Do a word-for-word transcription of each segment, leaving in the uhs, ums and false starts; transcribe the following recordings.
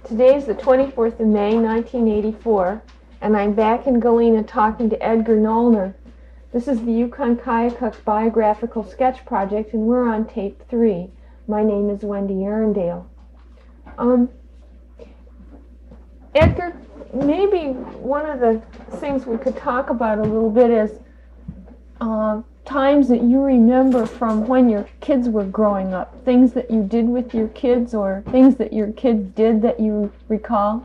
Today is the twenty-fourth of May, nineteen eighty-four, and I'm back in Galena talking to Edgar Nollner. This is the Yukon Kayakuk Biographical Sketch Project, and we're on tape three. My name is Wendy Arendale. Um, Edgar, maybe one of the things we could talk about a little bit is uh, times that you remember from when your kids were growing up, things that you did with your kids or things that your kids did that you recall.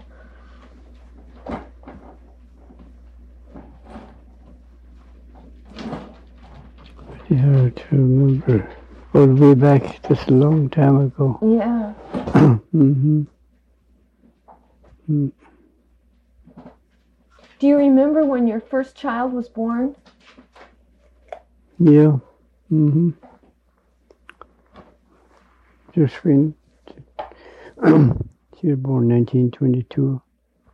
Yeah, to remember. All the way back just a long time ago. Yeah. mm-hmm. Mm. Do you remember when your first child was born? Yeah. Mm-hmm. Josephine. She was born nineteen twenty-two.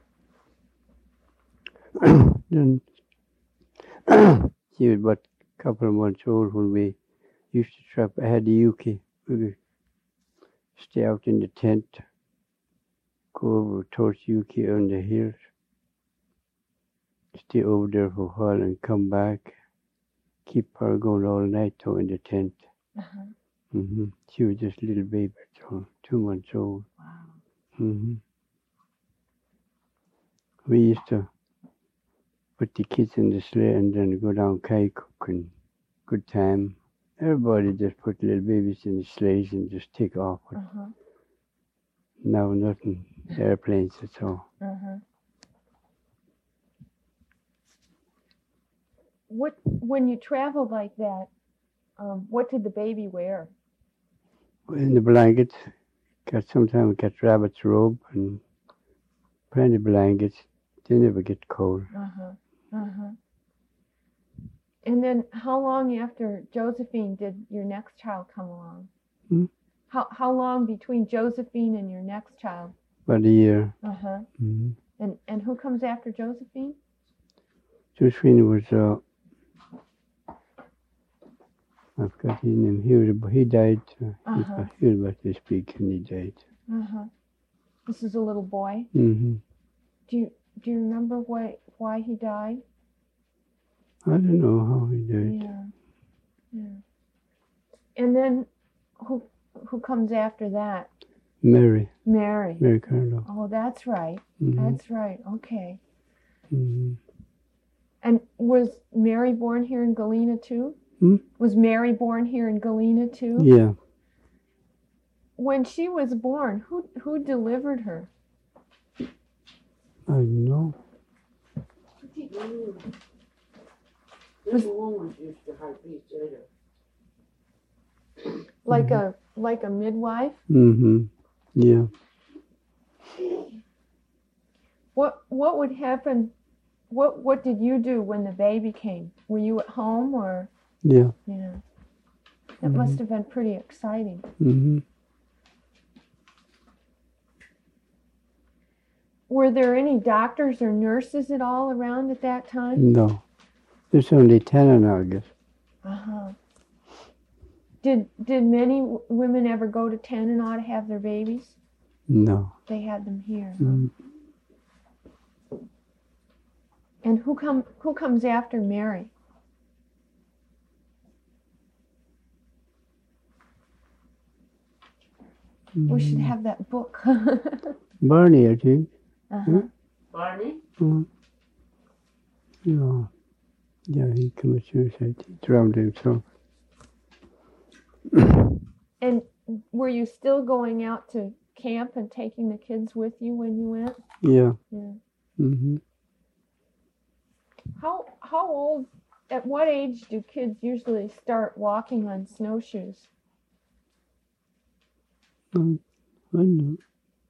Then she was about a couple of months old when we used to trap. I had the Yuki. We would stay out in the tent, go over towards Yuki on the hills, stay over there for a while and come back. Keep her going all night though in the tent. Uh-huh. Mm-hmm. She was just a little baby, so two months old. Wow. Mm-hmm. We used to put the kids in the sleigh and then go down Kayakuk and good time. Everybody just put little babies in the sleighs and just take off. Uh-huh. Now nothing, airplanes at all. Uh-huh. What, when you traveled like that, um, what did the baby wear? In the blankets, got sometimes got rabbit's robe and plenty of blankets. They never get cold. Uh-huh. Uh-huh. And then how long after Josephine did your next child come along? Hmm? How how long between Josephine and your next child? About a year. Uh-huh. Mm-hmm. And and who comes after Josephine? Josephine was, uh, I forgot his name. He was, he died. Uh, Uh-huh. He was about this big and he died. Uh-huh. This is a little boy. Mm-hmm. Do you do you remember why why he died? I don't know how he died. Yeah. Yeah. And then who who comes after that? Mary. Mary. Mary Carlo. Oh, that's right. Mm-hmm. That's right. Okay. Mm-hmm. And was Mary born here in Galena too? Hmm? Was Mary born here in Galena too? Yeah. When she was born, who who delivered her? I don't know. Was, like Mm-hmm. a like a midwife? Mm-hmm. Yeah. What what would happen? What what did you do when the baby came? Were you at home or? Yeah. Yeah. That Mm-hmm. must have been pretty exciting. Mm-hmm. Were there any doctors or nurses at all around at that time? No. There's only ten in August. Uh-huh. Did did many w- women ever go to Tanana to have their babies? No. They had them here. Huh? Mm. And who come who comes after Mary? Mm. We should have that book. Barney, I think. Uh-huh. Barney? Mm. Yeah. Yeah, he committed suicide. He drowned himself. And were you still going out to camp and taking the kids with you when you went? Yeah. Yeah. Mm-hmm. How how old? At what age do kids usually start walking on snowshoes? Um, I don't know.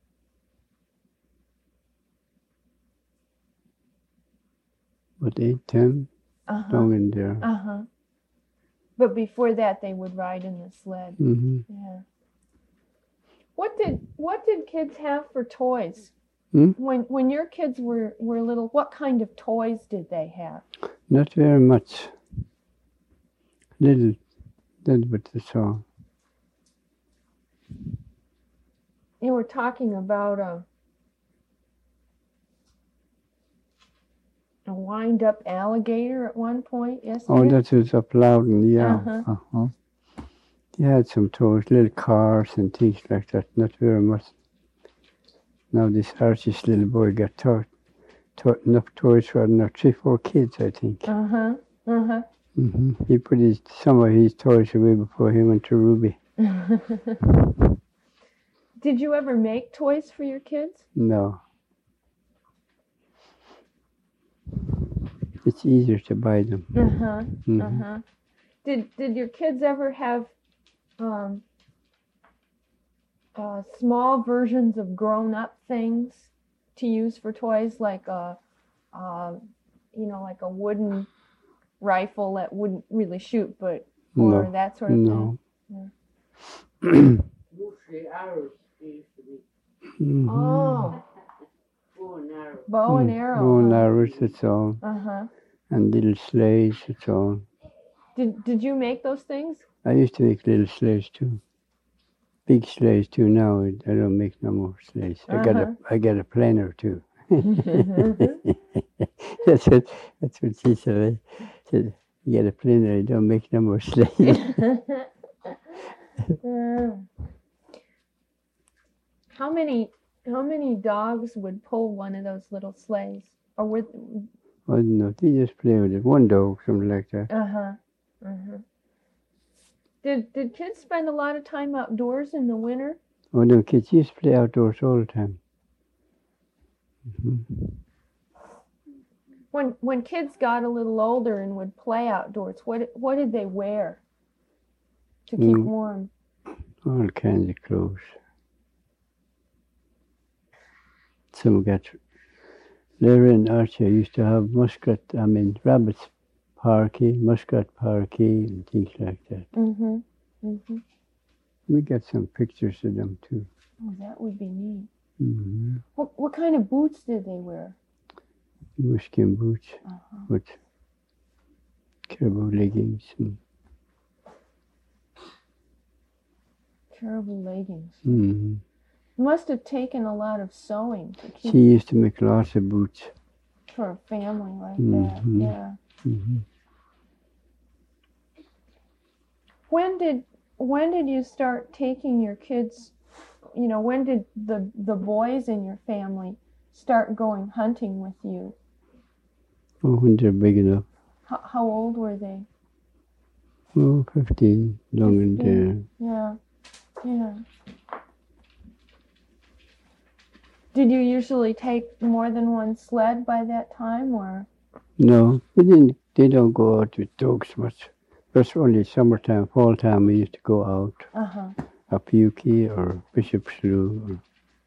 What, eight, ten? Uh-huh. Down in there. Uh-huh. But before that, they would ride in the sled. Mm-hmm. Yeah. What did what did kids have for toys? Hmm? When when your kids were, were little, what kind of toys did they have? Not very much. Little, little bit of song. You were talking about uh, a wind-up alligator at one point. Yes. Oh, dear? that was up Loudon, yeah. Uh-huh. Uh-huh. They had some toys, little cars and things like that, not very much. Now this artist little boy got taught, taught enough toys for another three, four kids, I think. Uh-huh. Uh-huh. hmm He put his some of his toys away before he went to Ruby. Did you ever make toys for your kids? No. It's easier to buy them. Uh-huh. Mhm. Uh-huh. Did did your kids ever have um uh, small versions of grown-up things to use for toys, like a, uh, you know, like a wooden rifle that wouldn't really shoot, but or No. that sort of No. thing? Mostly arrows used to be. Mhm. Oh, Bow and arrow. bow and Mm. arrow. Bow and huh? arrows, that's all. Uh-huh. And little sleighs, that's all. Did did you make those things? I used to make little sleighs too. Big sleighs too. Now I I don't make no more sleighs. I got a Uh-huh. I got a planer too. that's what that's what she said. I said, you get a planer, I don't make no more sleighs. Uh, how many how many dogs would pull one of those little sleighs? Or with I don't know. They just play with it. One dog, something like that. uh-huh. Uh-huh. Did did kids spend a lot of time outdoors in the winter? Oh no, kids used to play outdoors all the time. hmm When when kids got a little older and would play outdoors, what what did they wear to keep Mm. warm? All kinds of clothes. Some got Larry and Archie used to have muskrat, I mean rabbits parky, muskrat parky and things like that. Mm-hmm. Mm-hmm. We got some pictures of them too. Oh, that would be neat. Mm-hmm. What what kind of boots did they wear? Muskin boots Uh-huh. with caribou leggings. And, Terrible leggings. mm-hmm. It must have taken a lot of sewing to keep She used to make lots of boots. for a family like Mhm. that. Yeah. Mm-hmm. When did when did you start taking your kids? You know, when did the the boys in your family start going hunting with you? Oh, when they're big enough. How, how old were they? Oh, fifteen, long and there. Yeah, yeah. Did you usually take more than one sled by that time, or? No, we didn't. They don't go out with dogs much. That's only summertime, fall time. We used to go out Uh huh. up Yuki or Bishop Slough. Or,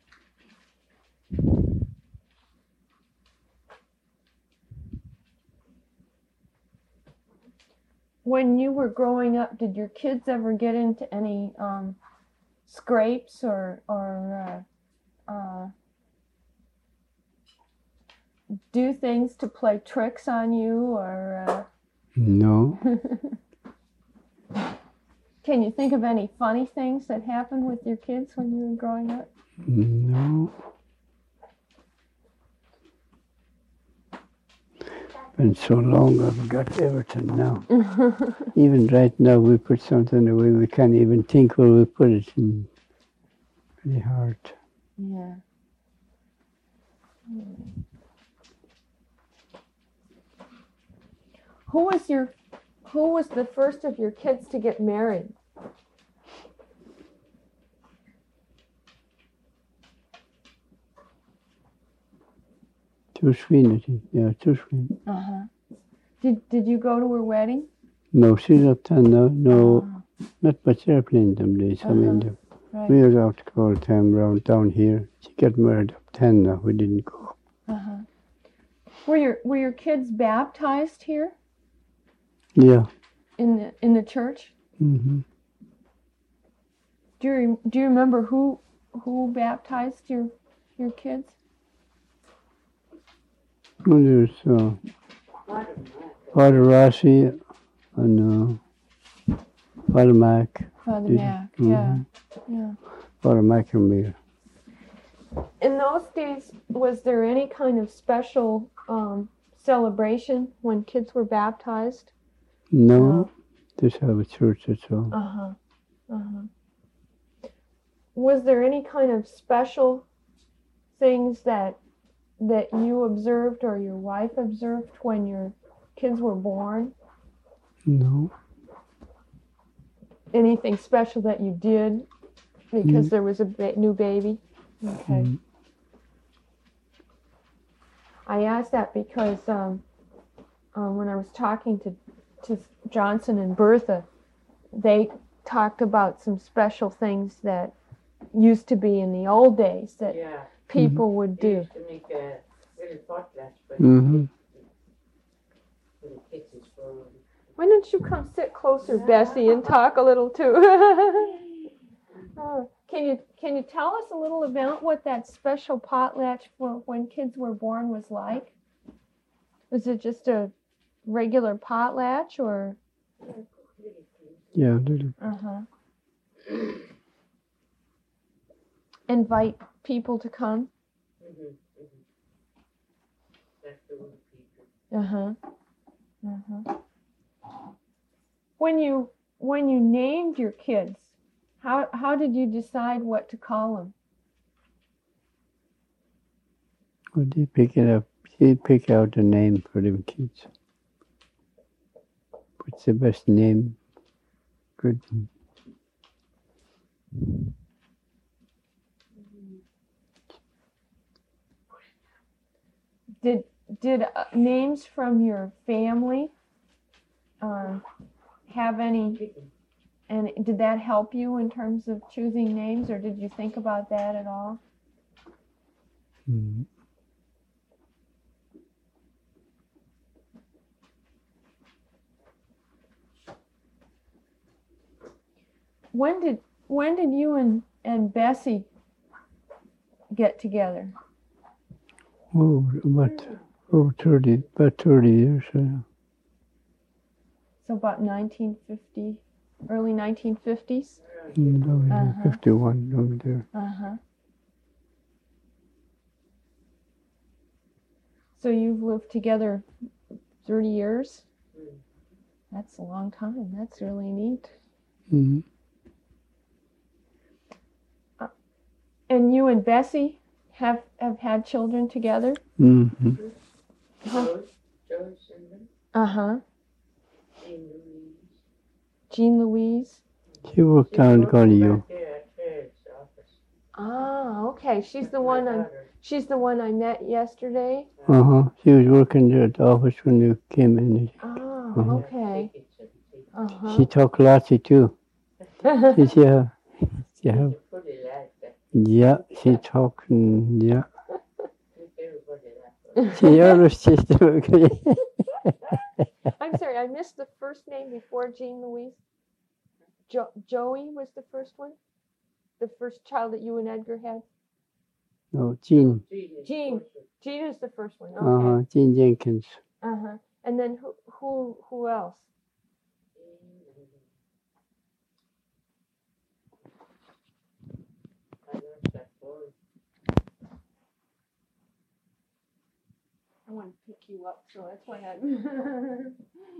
When you were growing up, did your kids ever get into any um, scrapes or or uh, uh, do things to play tricks on you, or? Uh, no, Can you think of any funny things that happened with your kids when you were growing up? no. Been so long, I've got everything now. Even right now, we put something away. We can't even think where we put it. In. Pretty hard. Yeah. Who was your who was the first of your kids to get married? Josephine, I think. Yeah, Josephine. Uh-huh. Did did you go to her wedding? No, she's not done now. No, Oh, not much airplane them days. I mean, the- right. we were out all the time around down here. She got married up ten now. We didn't go. Uh-huh. Were your were your kids baptized here Yeah. in the in the church? Mm-hmm. Do you rem- do you remember who who baptized your your kids? Well, there's uh, Father Rossi and uh, Father Mac. Father Did- Mac. Yeah. mhm. Yeah. Father McNamara. In those days, was there any kind of special um, celebration when kids were baptized? No, No. just have a church, that's all. Uh-huh. Uh-huh. Was there any kind of special things that that you observed or your wife observed when your kids were born? No. Anything special that you did because Mm. there was a ba- new baby? Okay. Mm. I asked that because um, um, when I was talking to, to Johnson and Bertha, they talked about some special things that used to be in the old days that Yeah. people would They do. used to make a little potlatch for Mhm. the kids is for Why don't you come sit closer, Bessie, and talk a little too? Oh, can you can you tell us a little about what that special potlatch for when kids were born was like? Was it just a regular potlatch or? Yeah, little. Uh huh. Invite people to come. Mm-hmm. Mm-hmm. That's the old people. Uh huh. Uh huh. When you when you named your kids, how how did you decide what to call them? Well, they pick it up. They pick out a name for them kids. What's the best name? Good. Did did uh, names from your family uh, have any? And did that help you in terms of choosing names, or did you think about that at all? Mm. When did when did you and, and Bessie get together? Oh, about oh, thirty, about thirty years. Uh, So about nineteen fifty, early nineteen fifties. no, yeah, Uh-huh. fifty-one over there. Uh huh. So you've lived together thirty years. Mm. That's a long time. That's really neat. Mm-hmm. And you and Bessie have have had children together. Mm-hmm. Joyce, Joyce and them, Uh huh. Jean Louise. Jean Louise. She worked She's down working Connew. back there at Faird's office. Ah, okay. She's the My one I daughter. she's the one I met yesterday. Uh huh. She was working there at the office when you came in. Ah, Uh-huh. okay. Tickets and things. Uh She talked lots too. huh. Did you have? Yeah. She's a pretty lad, that Yeah, she talked. And, yeah. make everybody laugh. She always just agree. I'm sorry, I missed the first name before Jean Louise. Jo- Joey was the first one? The first child that you and Edgar had? No, Jean. Jean is Jean. the first Jean is the first one. Uh huh. Okay. Jean Jenkins. Uh huh. And then who who who else? one. I lost that boy. I want to pick you up, so that's why I'm.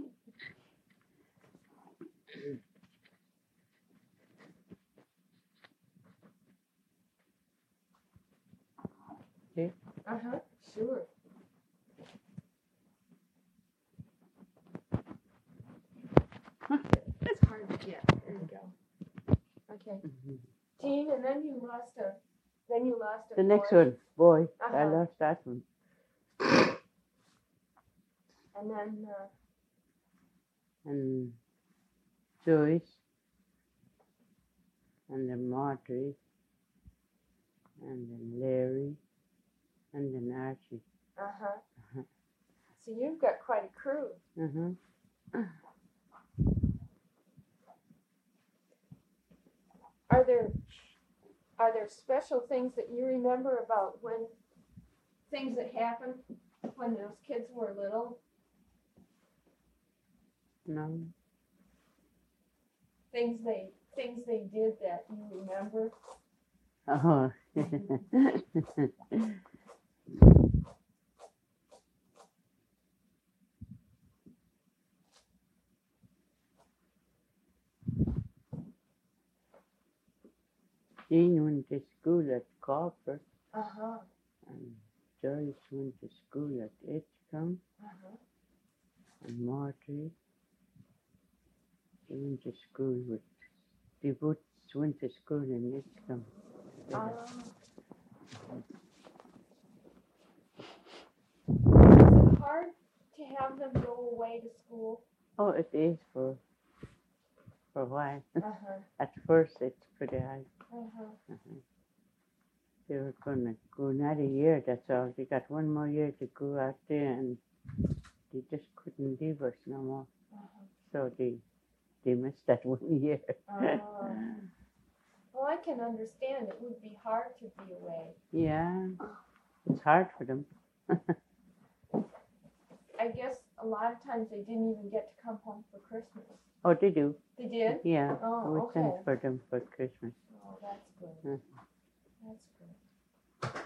Okay. Uh huh. Sure. It's hard to get. There you go. Okay. Jean, and then you lost a. Then you lost a. The next boy. one, boy. I Uh-huh. lost that one. And then. Uh, And Joyce. And then Marjorie. And then Larry. And then Archie. uh huh. So you've got quite a crew. Uh-huh. Are there are there special things that you remember about when things that happened when those kids were little? No. Things they things they did that you remember? Oh. Jean went to school at Copper, Uh-huh. and Joyce went to school at Edgecombe, Uh-huh. and Marjorie, she went to school with, they both went to school in Edgecombe. Uh, is it hard to have them go away to school? Oh, it is for, for a while. Uh-huh. At first, it's pretty hard. Uh-huh. Uh-huh. They were going to go another year, that's all. They got one more year to go out there, and they just couldn't leave us no more. Uh-huh. So they they missed that one year. Uh, well, I can understand it would be hard to be away. Yeah, it's hard for them. I guess a lot of times they didn't even get to come home for Christmas. Oh, they do. They did? Yeah, Oh, we okay. sent for them for Christmas. Oh, that's good. Mhm. That's good.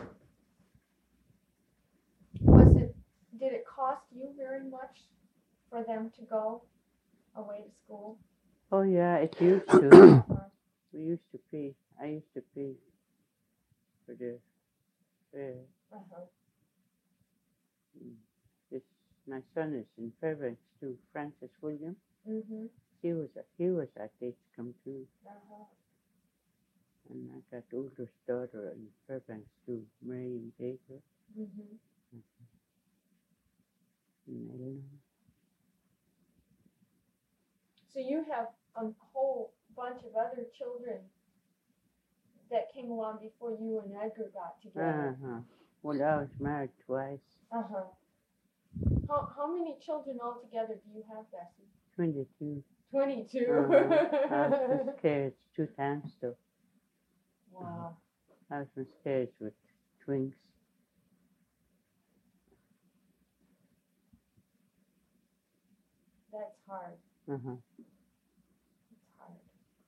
Was it, did it cost you very much for them to go away to school? Oh yeah, it used to. Or- We used to pay. I used to pay for the fare. Uh-huh. This my son is in Fairbanks too. Francis William. Mm-hmm. He was at he was at Edgecombe too, Uh-huh. and I got oldest daughter in Fairbanks too, Marion Baker Mm-hmm. in Illinois. So you have a whole bunch of other children that came along before you and Edgar got together. Uh huh. Well, I was married twice. Uh-huh. How, how many children altogether do you have, Bessie? Twenty-two. Twenty-two. Uh-huh. I was miscarried two times though. Wow. I was miscarried with twins. That's hard. Uh huh. It's hard.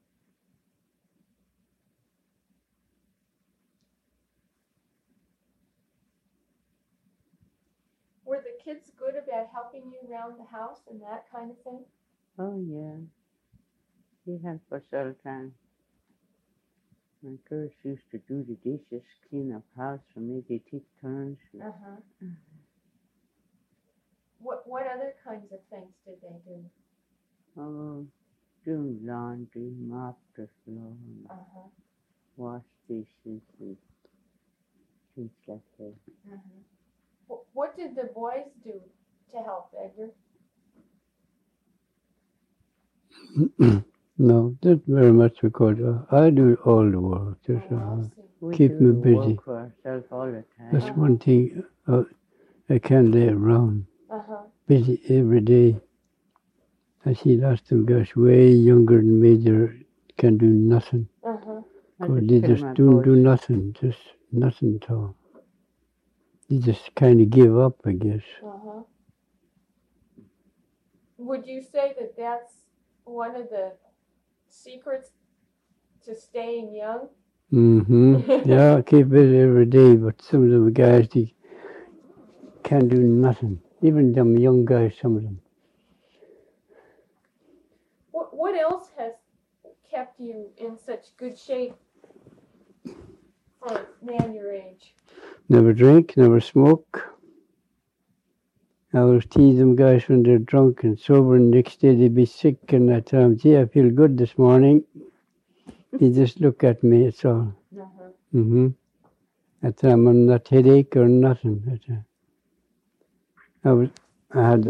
Were the kids good about helping you around the house and that kind of thing? Oh yeah. He helped us all the time. My girls used to do the dishes, clean up house for me. They take turns. Uh-huh. What what other kinds of things did they do? Oh, do laundry, mop the floor, and Uh-huh. wash dishes, and things like that. Uh-huh. What, what did the boys do to help, Edgar? No, not very much because uh, I do all the work. Just, Oh, uh, I see. We Keep do me the busy. work for ourselves all the time. that's one thing uh, I can't lay around. Uh-huh. Busy every day. I see lots of guys way younger than me. They can do nothing. Uh-huh. I 'Cause just they tell just my don't boys, do nothing. Just nothing at all. They just kind of give up, I guess. Uh-huh. Would you say that that's one of the secrets to staying young? Mm-hmm. Yeah, I keep busy every day, but some of the guys, they can't do nothing. Even them young guys, some of them. What what else has kept you in such good shape for a man your age? Never drink, never smoke. I always tease them guys when they're drunk and sober, and the next day they be sick, and I tell them, gee, I feel good this morning. They just look at me, it's all. Uh-huh. Mm-hmm. I tell them I'm not headache or nothing. I, tell 'em. I was, I had,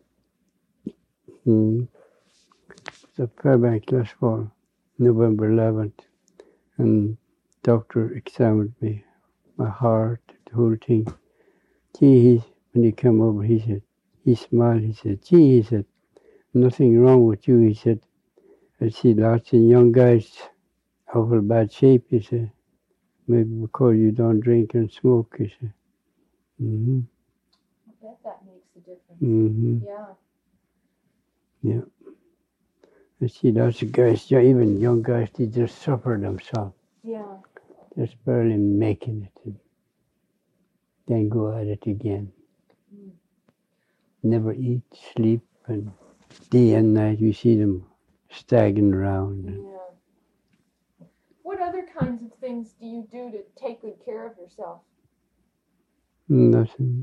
mm, the Fairbanks last fall, November eleventh, and doctor examined me, my heart, the whole thing. Gee, he, when he came over, he said, he smiled, he said, gee, he said, nothing wrong with you, he said. I see lots of young guys awful bad shape, he said. Maybe because you don't drink and smoke, he said. Mm-hmm. I bet that makes a difference. Mm-hmm. Yeah. I see lots of guys, yeah, even young guys, they just suffer themselves, Yeah. just barely making it, and then go at it again. Mm. Never eat, sleep, and day and night you see them staggering around. Yeah. What other kinds of things do you do to take good care of yourself? Nothing.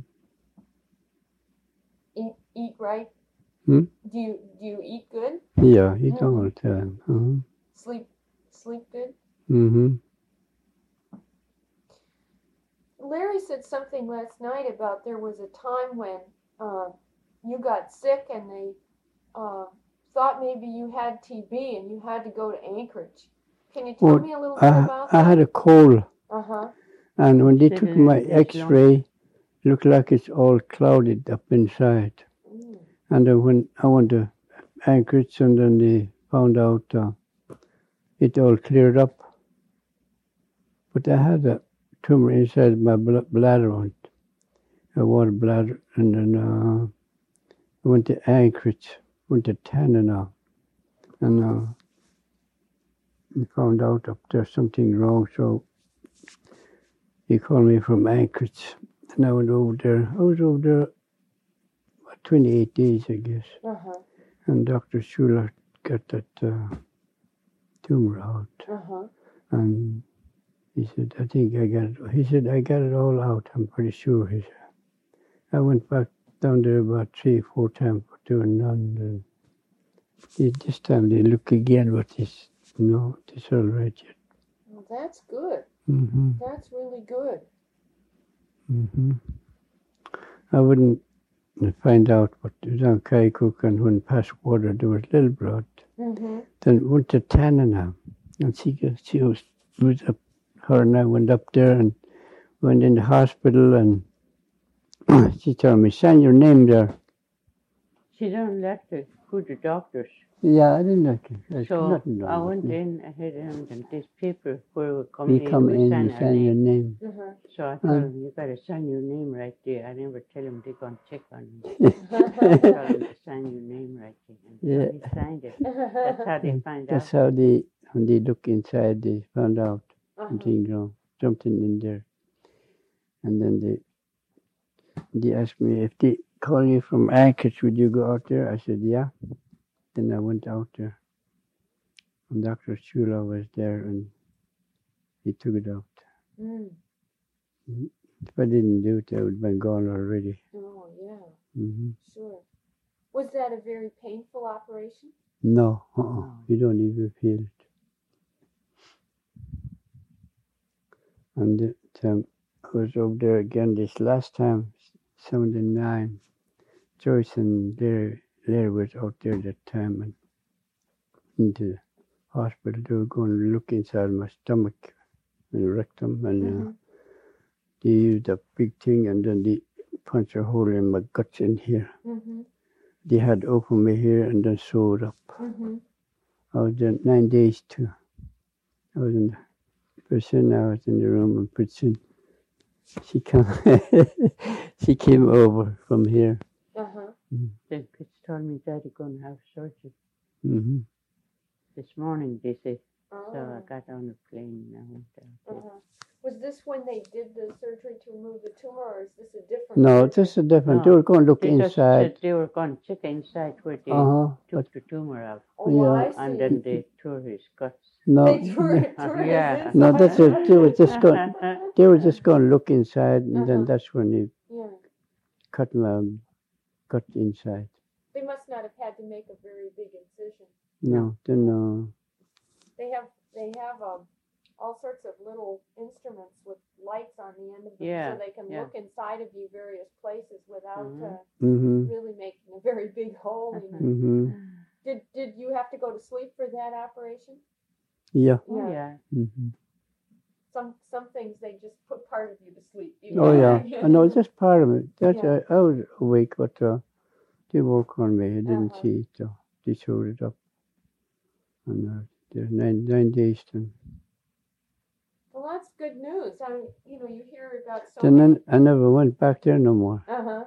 Eat, eat right? Hmm? Do you do you eat good? Yeah, eat Mhm. all the time. Uh-huh. Sleep sleep good? Mm-hmm. Larry said something last night about there was a time when uh, you got sick and they uh, thought maybe you had T B and you had to go to Anchorage. Can you tell Well, me a little bit I, about I that? had a cold, Uh huh. and when they Sit took in my his lungs. X-ray, it looked like it's all clouded up inside. Mm. And then when I went to Anchorage, and then they found out uh, it all cleared up. But I had a tumor inside my bl- bladder, on it, a water bladder, and then uh, I went to Anchorage, went to Tanana, and uh, we found out up there something wrong, so he called me from Anchorage, and I went over there. I was over there about twenty-eight days, I guess, Uh huh. and Doctor Schuler got that uh, tumor out, Uh huh. and he said, I think I got it. He said, I got it all out, I'm pretty sure. He said. I went back down there about three, four times for doing none. And they, this time they look again, but it's, no, it's all right yet. Well, that's good. Mm-hmm. That's really good. Mm-hmm. I wouldn't find out what was on Kaikook, and when past water there was little blood. Mm-hmm. Then went to Tanana, and she, got- she was, was up, her and I went up there and went in the hospital, and she told me, sign your name there. She don't like to go to doctors. Yeah, I didn't like it. There's So nothing I wrong with went me. in ahead of them, this paper where we come We in, come we in, sign you our sign your name. name. Uh-huh. So I told Um, them, you gotta sign your name right there. I never tell them they're gonna check on you. I tell them to sign your name right there. And Yeah. so he signed it. That's how they And find that's out. how they, when they look inside, they found out Uh-huh. something wrong, something in there. And then they they asked me if they call you from Anchorage, would you go out there? I said, yeah. Then I went out there. And Doctor Chula was there, and he took it out. Mm. If I didn't do it, I would have been gone already. Oh, yeah. hmm Sure. Was that a very painful operation? No, uh-uh. No. You don't even feel it. And it, um, I was over there again this last time, seventy-nine. Joyce and Larry, Larry was out there that time, and into the hospital. They were going to look inside my stomach and rectum, and uh, Mm-hmm. they used a big thing, and then they punched a hole in my guts in here. Mm-hmm. They had opened me here and then sewed up. Mm-hmm. I was there nine days too. I was in the person, I was in the room, and pretty soon she came, she came over from here. Uh-huh. Then kids told me Daddy gonna have surgery. hmm This morning they said, Oh. so I got on the plane and I went out there. Uh-huh. Was this when they did the surgery to remove the tumor, or is this a different No, surgery? this is different. No, They were going to look They just inside. said they were going to check inside where they Uh-huh. took the tumor out. Oh, Yeah. I see. And then they tore his guts. No, They tore, no, tore Yeah. his no, inside. that's it. They were just going. They were just going to look inside, and then Uh-huh. that's when they Yeah. cut my gut inside. They must not have had to make a very big incision. No, then no. They have they have um, all sorts of little instruments with lights on the end of them, Yeah, so they can yeah. look inside of you various places without Mhm. uh, Mhm. really making a very big hole in you. Mhm. Did did you have to go to sleep for that operation? Yeah. Oh, yeah. Mhm. Some some things they just put part of you to sleep. You Oh know? yeah. I know just part of it. That's Yeah. I, I was awake, but uh, they work on me. I didn't Uh-huh. see it. So they showed it up. And uh, there's nine nine days then. Well, that's good news. I mean, you know, you hear about so Then many. I, I never went back there no more. Uh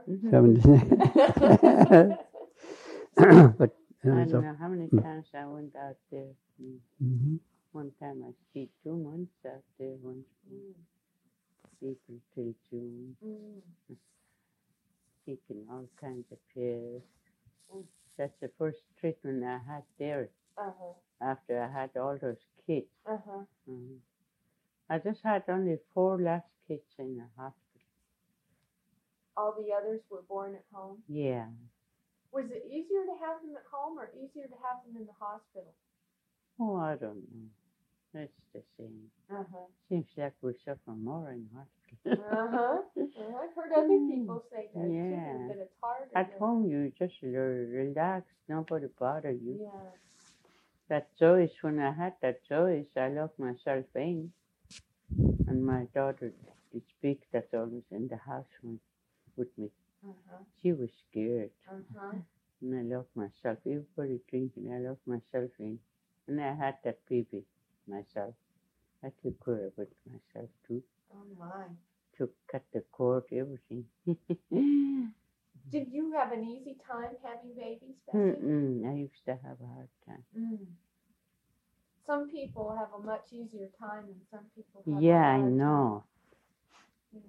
Seventy. huh. But I uh, don't so, know how many Mm. times I went out there. Mm. mhm. One time I stayed two months out there once from April till June, Mm. taking all kinds of pills. Mm. That's the first treatment I had there Uh huh. after I had all those kids. Uh huh. Mhm. I just had only four last kids in the hospital. All the others were born at home. Yeah. Was it easier to have them at home or easier to have them in the hospital? Oh, I don't know. It's the same. Uh-huh. Seems like we suffer more in hospital. Uh-huh. Well, I've heard other people say that too, Yeah. that it's harder. At than- home, you just re- relax. Nobody bother you. Yeah. That choice, when I had that choice, I locked myself in. And my daughter did speak that's always in the house with, with me. Uh-huh. She was scared. Uh-huh. And I locked myself. Everybody drinking, I locked myself in. And I had that baby myself. I took care of it myself too. Oh my. Took, cut the cord, everything. Did you have an easy time having babies, Bessie? Mm-mm, I used to have a hard time. Mm. Some people have a much easier time and some people have Yeah, a I hard time. know. Yeah.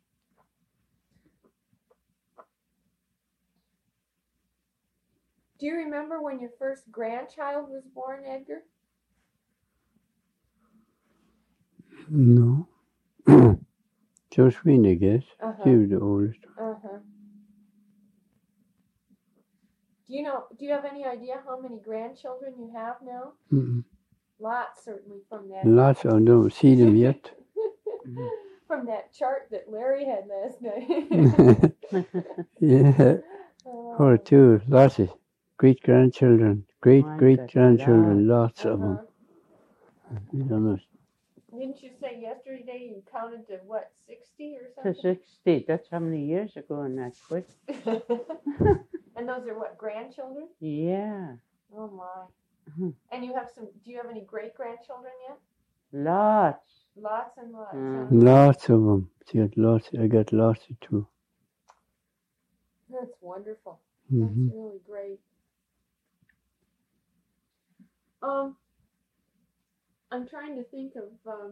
Do you remember when your first grandchild was born, Edgar? No. Josephine, I guess. Uh-huh. She was the oldest. Uh-huh. Do you know, do you have any idea how many grandchildren you have now? Mm-mm. Lots, certainly, from that. Lots. I don't see them yet. From that chart that Larry had last night. Yeah. Oh. Or two. Lots of great grandchildren. Great My great God, grandchildren. Lots of Uh-huh. them. I don't know. Didn't you say yesterday you counted to what, sixty or To something? sixty, that's how many years ago and I quit. And those are what, grandchildren? Yeah. Oh my. Mhm. And you have some, do you have any great grandchildren yet? Lots. Lots and lots. Mm. huh? Lots of them. She got lots. I got lots of two. That's wonderful. hmm That's really great. Um, I'm trying to think of um,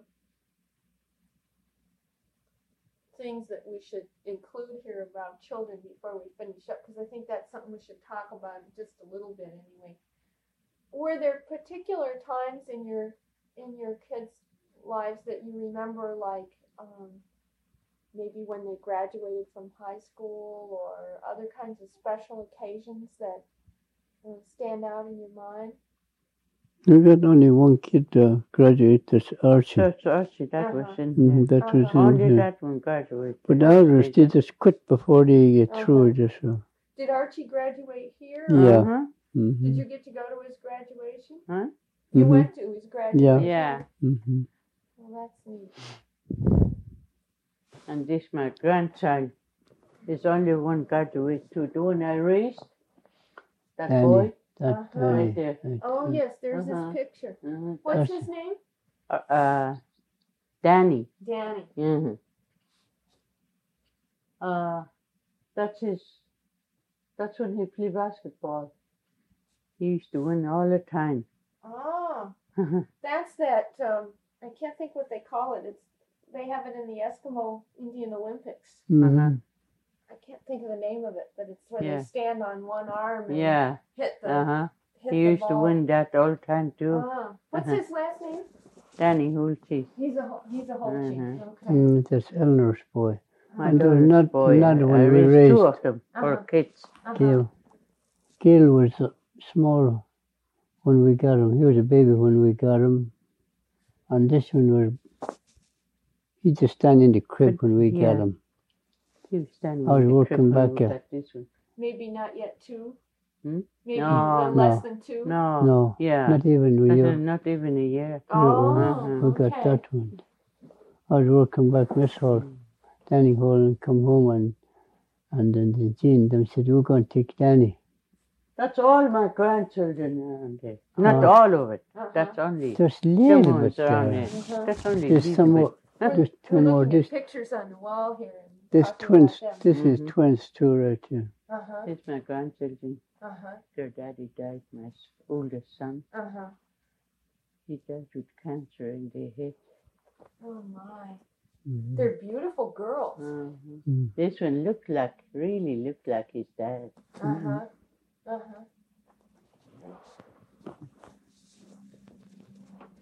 things that we should include here about children before we finish up, because I think that's something we should talk about just a little bit anyway. Were there particular times in your in your kids' lives that you remember, like um, maybe when they graduated from high school, or other kinds of special occasions that uh, stand out in your mind? We got only one kid uh, graduate. That's Archie. That's Archie, that was Uh-huh. in hmm here. That was Uh-huh. in Only here. that one graduated. But the others, They they just quit before they get through. Uh-huh. Just so. Did Archie graduate here? Yeah. or Uh-huh. hmm Did you get to go to his graduation? Huh? You Mhm. went to his graduation? Yeah. hmm Well, that's neat. And this my grandchild. There's only one graduate too. The one I raised, that Danny. boy, That Uh-huh. Danny. right there. That- Oh, yes, there's Uh-huh. his picture. Uh-huh. What's That's- his name? Uh, uh, Danny. Danny. Mm-hmm. Uh, that's his. That's when he played basketball. He used to win all the time. Oh, that's that, um, I can't think what they call it. It's They have it in the Eskimo Indian Olympics. Mhm. I can't think of the name of it, but it's where Yeah. they stand on one arm and Yeah. hit the, Uh huh. hit He the used to ball. win that all the time too. Ah, what's Uh-huh. his last name? Danny Hulti. He's a Ho- he's a Hochi. Mhm. Okay. Mm, that's Eleanor's boy. My And there's daughter's not- boy. not I, when I we raised, raised- two of them for Uh-huh. kids. Uh-huh. Gail. Gail was uh, small when we got him. He was a baby when we got him. And this one was, he just stand in the crib But, when we yeah. got him. He was standing I was in the working crib when back we here. got this one. Maybe not yet two. Hmm? Maybe No, uh, less no. than two. No. No, Yeah. not even we Not, uh, a- not even a year. Oh, Uh-huh. we got okay. that one. I was working back Miss Hall, Danny Hall, and come home and and then the Jean them said we're going to take Danny. That's all my grandchildren around there. Not Uh, all of it. Uh-huh. That's only Just a some little ones bit around there. there. Uh-huh. That's only There's little some bit. more. We're, There's two we're more. looking This at pictures on the wall here. And this talking twins. about them. This is Mhm. twins too, right here. Uh-huh. It's my grandchildren. Uh-huh. Their daddy died, my s- oldest son. Uh-huh. He died with cancer in the head. Oh my. Mhm. They're beautiful girls. Uh-huh. Mm. This one looked like, really looked like his dad. Uh-huh. Uh-huh.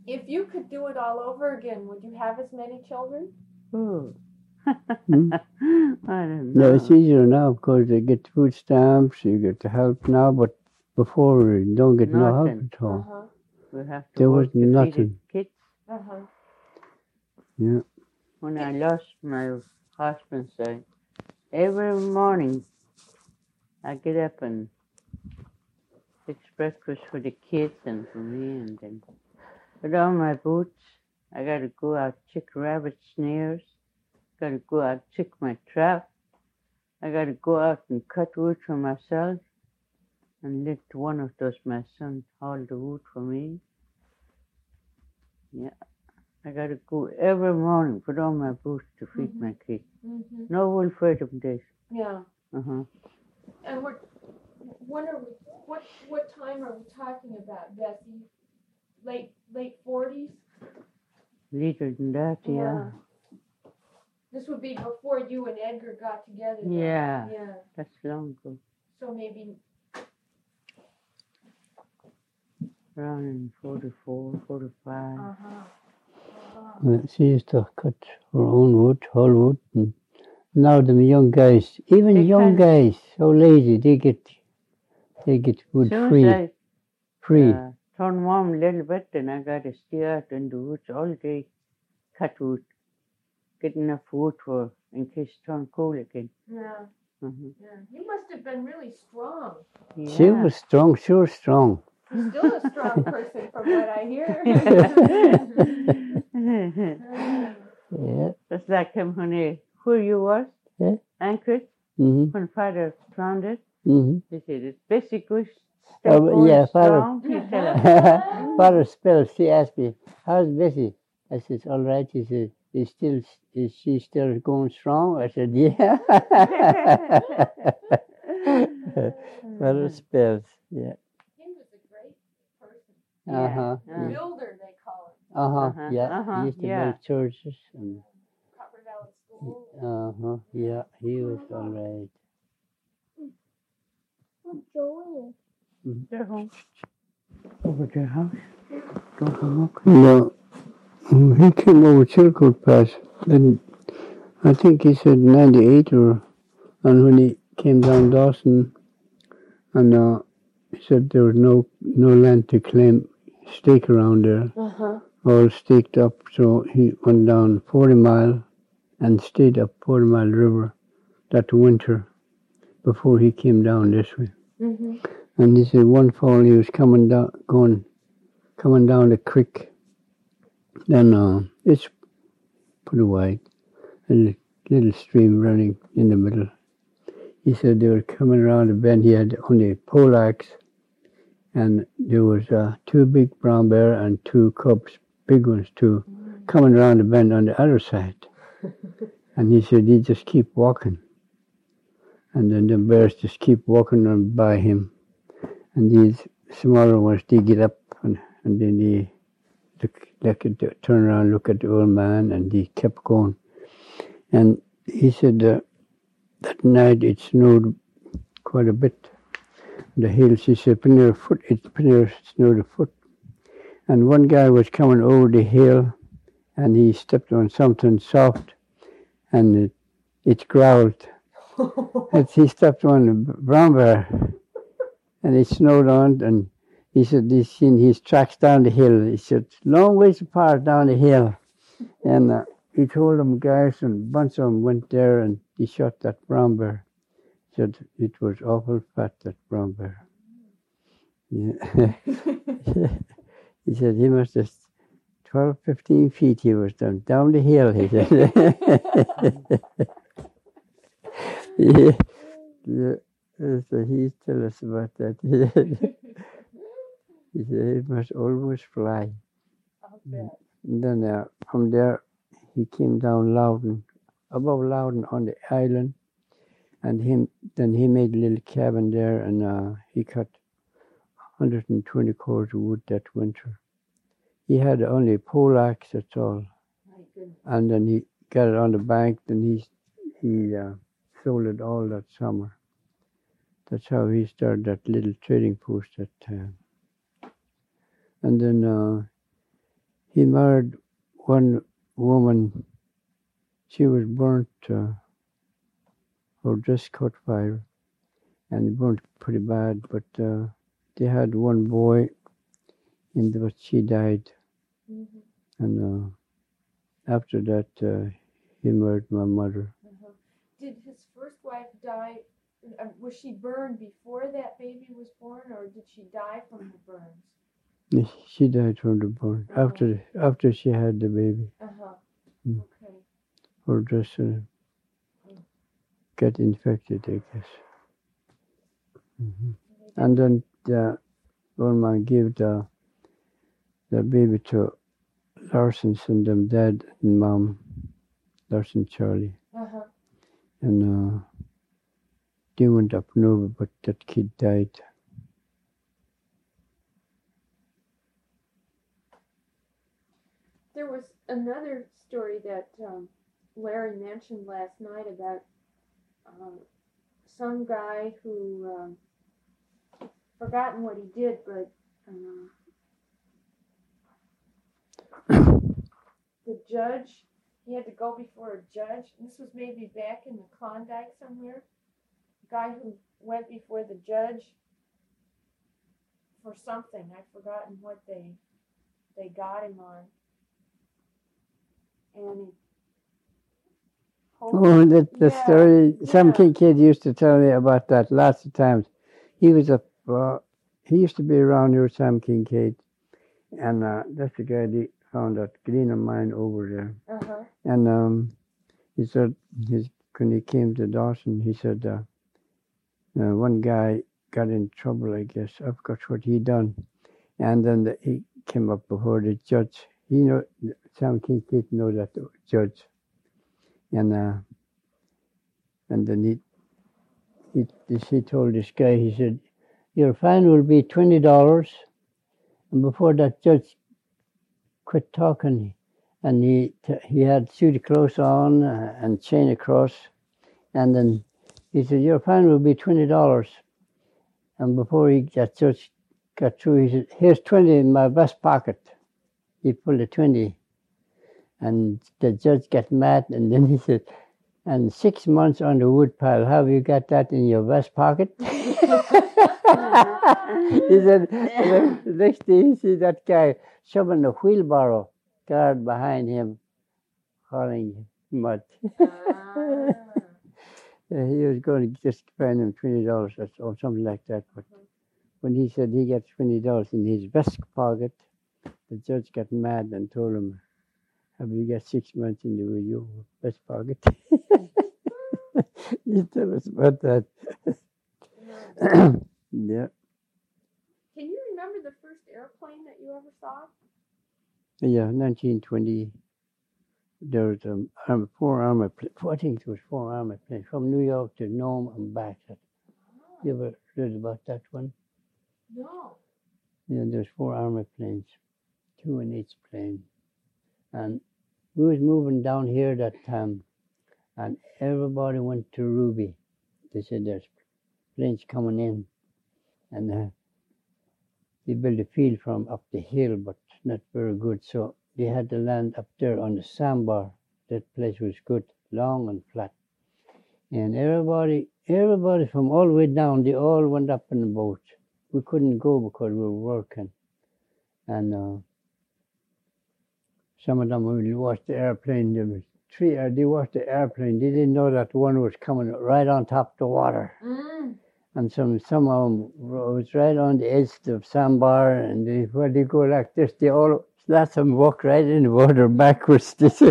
If you could do it all over again, would you have as many children? Oh. Hmm? I don't No, know. it's easier now because they get food stamps, you get the help now, but before you don't get no help Nothing. at all. Uh-huh. We have to There work was to feed the nothing. kids. Uh-huh. Yeah. When I lost my husband, so every morning I get up and fix breakfast for the kids and for me, and then put on my boots. I got to go out check rabbit snares. Got to go out check my trap. I got to go out and cut wood for myself, and let one of those my sons haul the wood for me. Yeah, I got to go every morning, put on my boots to feed Mhm. my kids. Mm-hmm. No will freedom days. Yeah. Uh-huh. And we're, when are we, what, what time are we talking about, Bessie? Late, late forties? Later than that, yeah. This would be before you and Edgar got together. then. Yeah. Yeah. That's long ago. So maybe, Around in forty-four, forty-five. uh-huh. Uh-huh. Well, she used to cut her own wood, whole wood, and now the young guys, even They young can't- guys, so lazy, they get they get wood Soon free, as I free. uh, turn warm a little bit, then I got to stay out in the woods all day, cut wood, get enough wood for in case it turn cold again. Yeah, Uh-huh. yeah. You must have been really strong. Yeah. She was strong, sure strong. You're still a strong person from what I hear. Yeah. That's like him when he, where you was, Yeah. anchored, Mhm. when father found it. Mhm. He said, it's basically Oh, still going yeah, father. strong. He said, Father spells. She asked me, "How's Bessie?" I said, "All right." He said, "Is still is she still going strong?" I said, "Yeah." Father spells. Yeah. He was a great person. Uh huh. Yeah. Builder, they call him. Uh huh. Uh-huh, Yeah. uh-huh, He used to yeah. build churches and. Copper Valley School. Uh huh. Yeah. He was all right. Joey. They're home. Over to your house. Don't come up. No. Mm, He came over Chilcoot Pass. Then I think he said ninety-eight or, and when he came down Dawson, and uh, he said there was no no land to claim, stake around there, Uh-huh. all staked up. So he went down forty mile and stayed up forty mile river that winter before he came down this way. Mm-hmm. And he said one fall he was coming down, going, coming down the creek. Then uh, it's pretty wide, and a little stream running in the middle. He said they were coming around the bend. He had only a poleaxe, and there was uh, two big brown bear and two cubs, big ones too, coming around the bend on the other side. And he said he'd just keep walking. And then the bears just keep walking on by him. And these smaller ones, they get up and, and then they look, look at the, turn around, look at the old man, and they kept going. And he said uh, that night it snowed quite a bit. The hills, he said, put near a foot, it put near snowed a foot. And one guy was coming over the hill, and he stepped on something soft, and it, it growled. And he stepped on a brown bear, and it snowed on, and he said he seen his tracks down the hill. He said, long ways apart down the hill. And uh, he told them guys, and a bunch of them went there, and he shot that brown bear. Said it was awful fat, that brown bear. Yeah. He said he must have twelve, fifteen feet he was down, down the hill, he said. Yeah, yeah. So he tell us about that. He said he must almost fly. And then uh, from there, he came down Loudon, above Loudon on the island, and him. Then he made a little cabin there, and uh, he cut one hundred twenty cords of wood that winter. He had only a poleaxe, that's all. And then he got it on the bank, then he he uh, sold it all that summer. That's how he started that little trading post that time. And then uh, he married one woman. She was burnt, uh, her dress caught fire, and burnt pretty bad. But uh, they had one boy, and but she died. Mhm. And uh, after that, uh, he married my mother. Uh-huh. Did his first wife die? Uh, was she burned before that baby was born, or did she die from the burns? She died from the burn Uh-huh. after after she had the baby. Uh huh. Mm. Okay. Or just uh, get infected, I guess. hmm And then the one man gave the the baby to Larson's and them dad and mom, Larson Charlie, Uh huh. and uh, they went up and over, but that kid died. There was another story that um, Larry mentioned last night about um, some guy who um, forgotten what he did, but um, the judge, he had to go before a judge. This was maybe back in the Klondike somewhere. A guy who went before the judge for something. I've forgotten what they they got him on. And he Oh, that the yeah, story. Some yeah. kid, kid used to tell me about that lots of times. He was a uh, he used to be around here, Sam Kincaid, and uh, that's the guy that found that green of mine over there. Uh-huh. And um, he said his when he came to Dawson, he said uh, uh, one guy got in trouble. I guess I forgot what he done, and then the, he came up before the judge. He know Sam Kincaid know that the judge. And uh, and then he, he he told this guy, he said, your fine will be twenty dollars. And before that judge quit talking, and he he had suit of clothes on uh, and chain across, and then he said, your fine will be twenty dollars. And before he that judge got through, he said, here's twenty in my vest pocket. He pulled the twenty, and the judge got mad, and then he said, and six months on the woodpile. Have you got that in your vest pocket? He said, the next day he see that guy shoving a wheelbarrow guard behind him, hauling mud. Ah. Yeah, he was going to just find him twenty dollars or something like that. But when he said he got twenty dollars in his vest pocket, the judge got mad and told him, have you got six months in the your vest pocket? You tell us about that. Yeah. Can you remember the first airplane that you ever saw? Yeah, nineteen twenty. There was um, um, four armor planes. I think there was four armor planes from New York to Nome and back. You ever read about that one? No. Yeah, there's four armor planes, two in each plane. And we was moving down here that time, and everybody went to Ruby. They said there's planes coming in, and uh, they built a field from up the hill, but not very good. So they had to land up there on the sandbar. That place was good, long and flat. And everybody, everybody from all the way down, they all went up in the boat. We couldn't go because we were working. And uh, some of them, when you watched the airplane, there was three, uh, they watched the airplane. They didn't know that one was coming right on top of the water. Mm. And some some of them was right on the edge of the sandbar, and they, when they go like this, they all let them walk right in the water backwards. This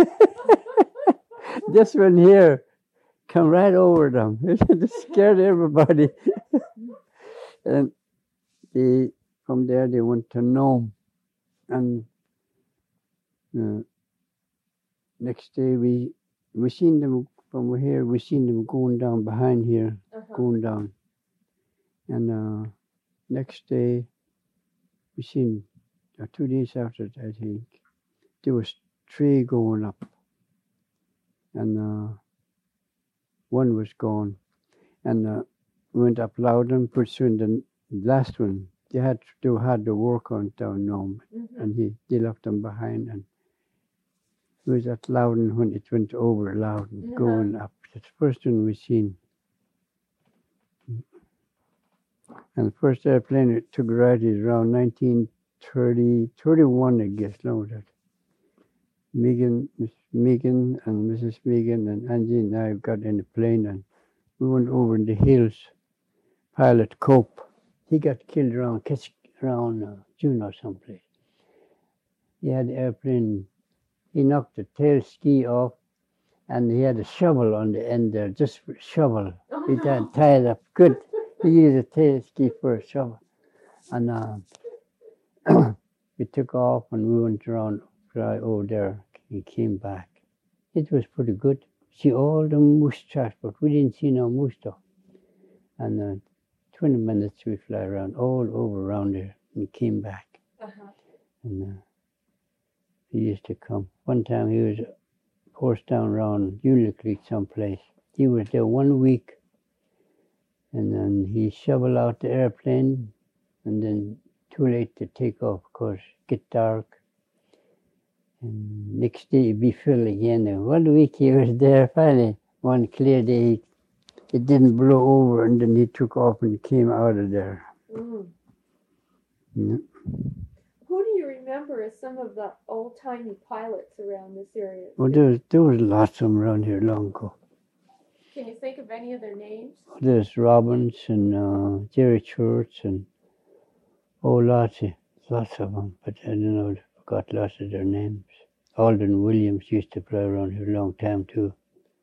this one here come right over them. It scared everybody. And they from there they went to Nome, and uh, next day we we seen them from here. We seen them going down behind here. Uh-huh. Going down. And uh, next day, we seen, uh, two days after that, I think, there was three going up. And uh, one was gone. And uh, we went up Loudon, pretty soon the last one they had to do had to work on down Nome, Mm-hmm. and he they left them behind, and it was at Loudon when it went over Loudon, Uh-huh. going up. It's the first one we seen. And the first airplane it took right is around nineteen thirty, thirty-one, I guess, no, that. Megan, Miss Megan and Missus Megan and Angie and I got in a plane and we went over in the hills. Pilot Cope, he got killed around Kes- around uh, June or someplace. He had the airplane, he knocked the tail ski off and he had a shovel on the end there, just for shovel. Oh, He no. had tied up good. He used a tail ski for a shovel. And uh, we took off and we went around right over there. He came back. It was pretty good. See all the moose tracks, but we didn't see no moose though. And uh, twenty minutes we fly around all over around there and came back. Uh-huh. And uh, he used to come. One time he was forced down around Julia Creek someplace. He was there one week. And then he shoveled out the airplane and then too late to take off because it get dark. And next day it'd be full again. And one week he was there, finally, one clear day, it didn't blow over, and then he took off and came out of there. Mm. Yeah. Who do you remember as some of the old-timey pilots around this area? Well, there was, there was lots of them around here long ago. Can you think of any of their names? There's Robbins and uh, Jerry Church and oh, lots of, lots of them, but I don't know, I forgot lots of their names. Alden Williams used to fly around here a long time too.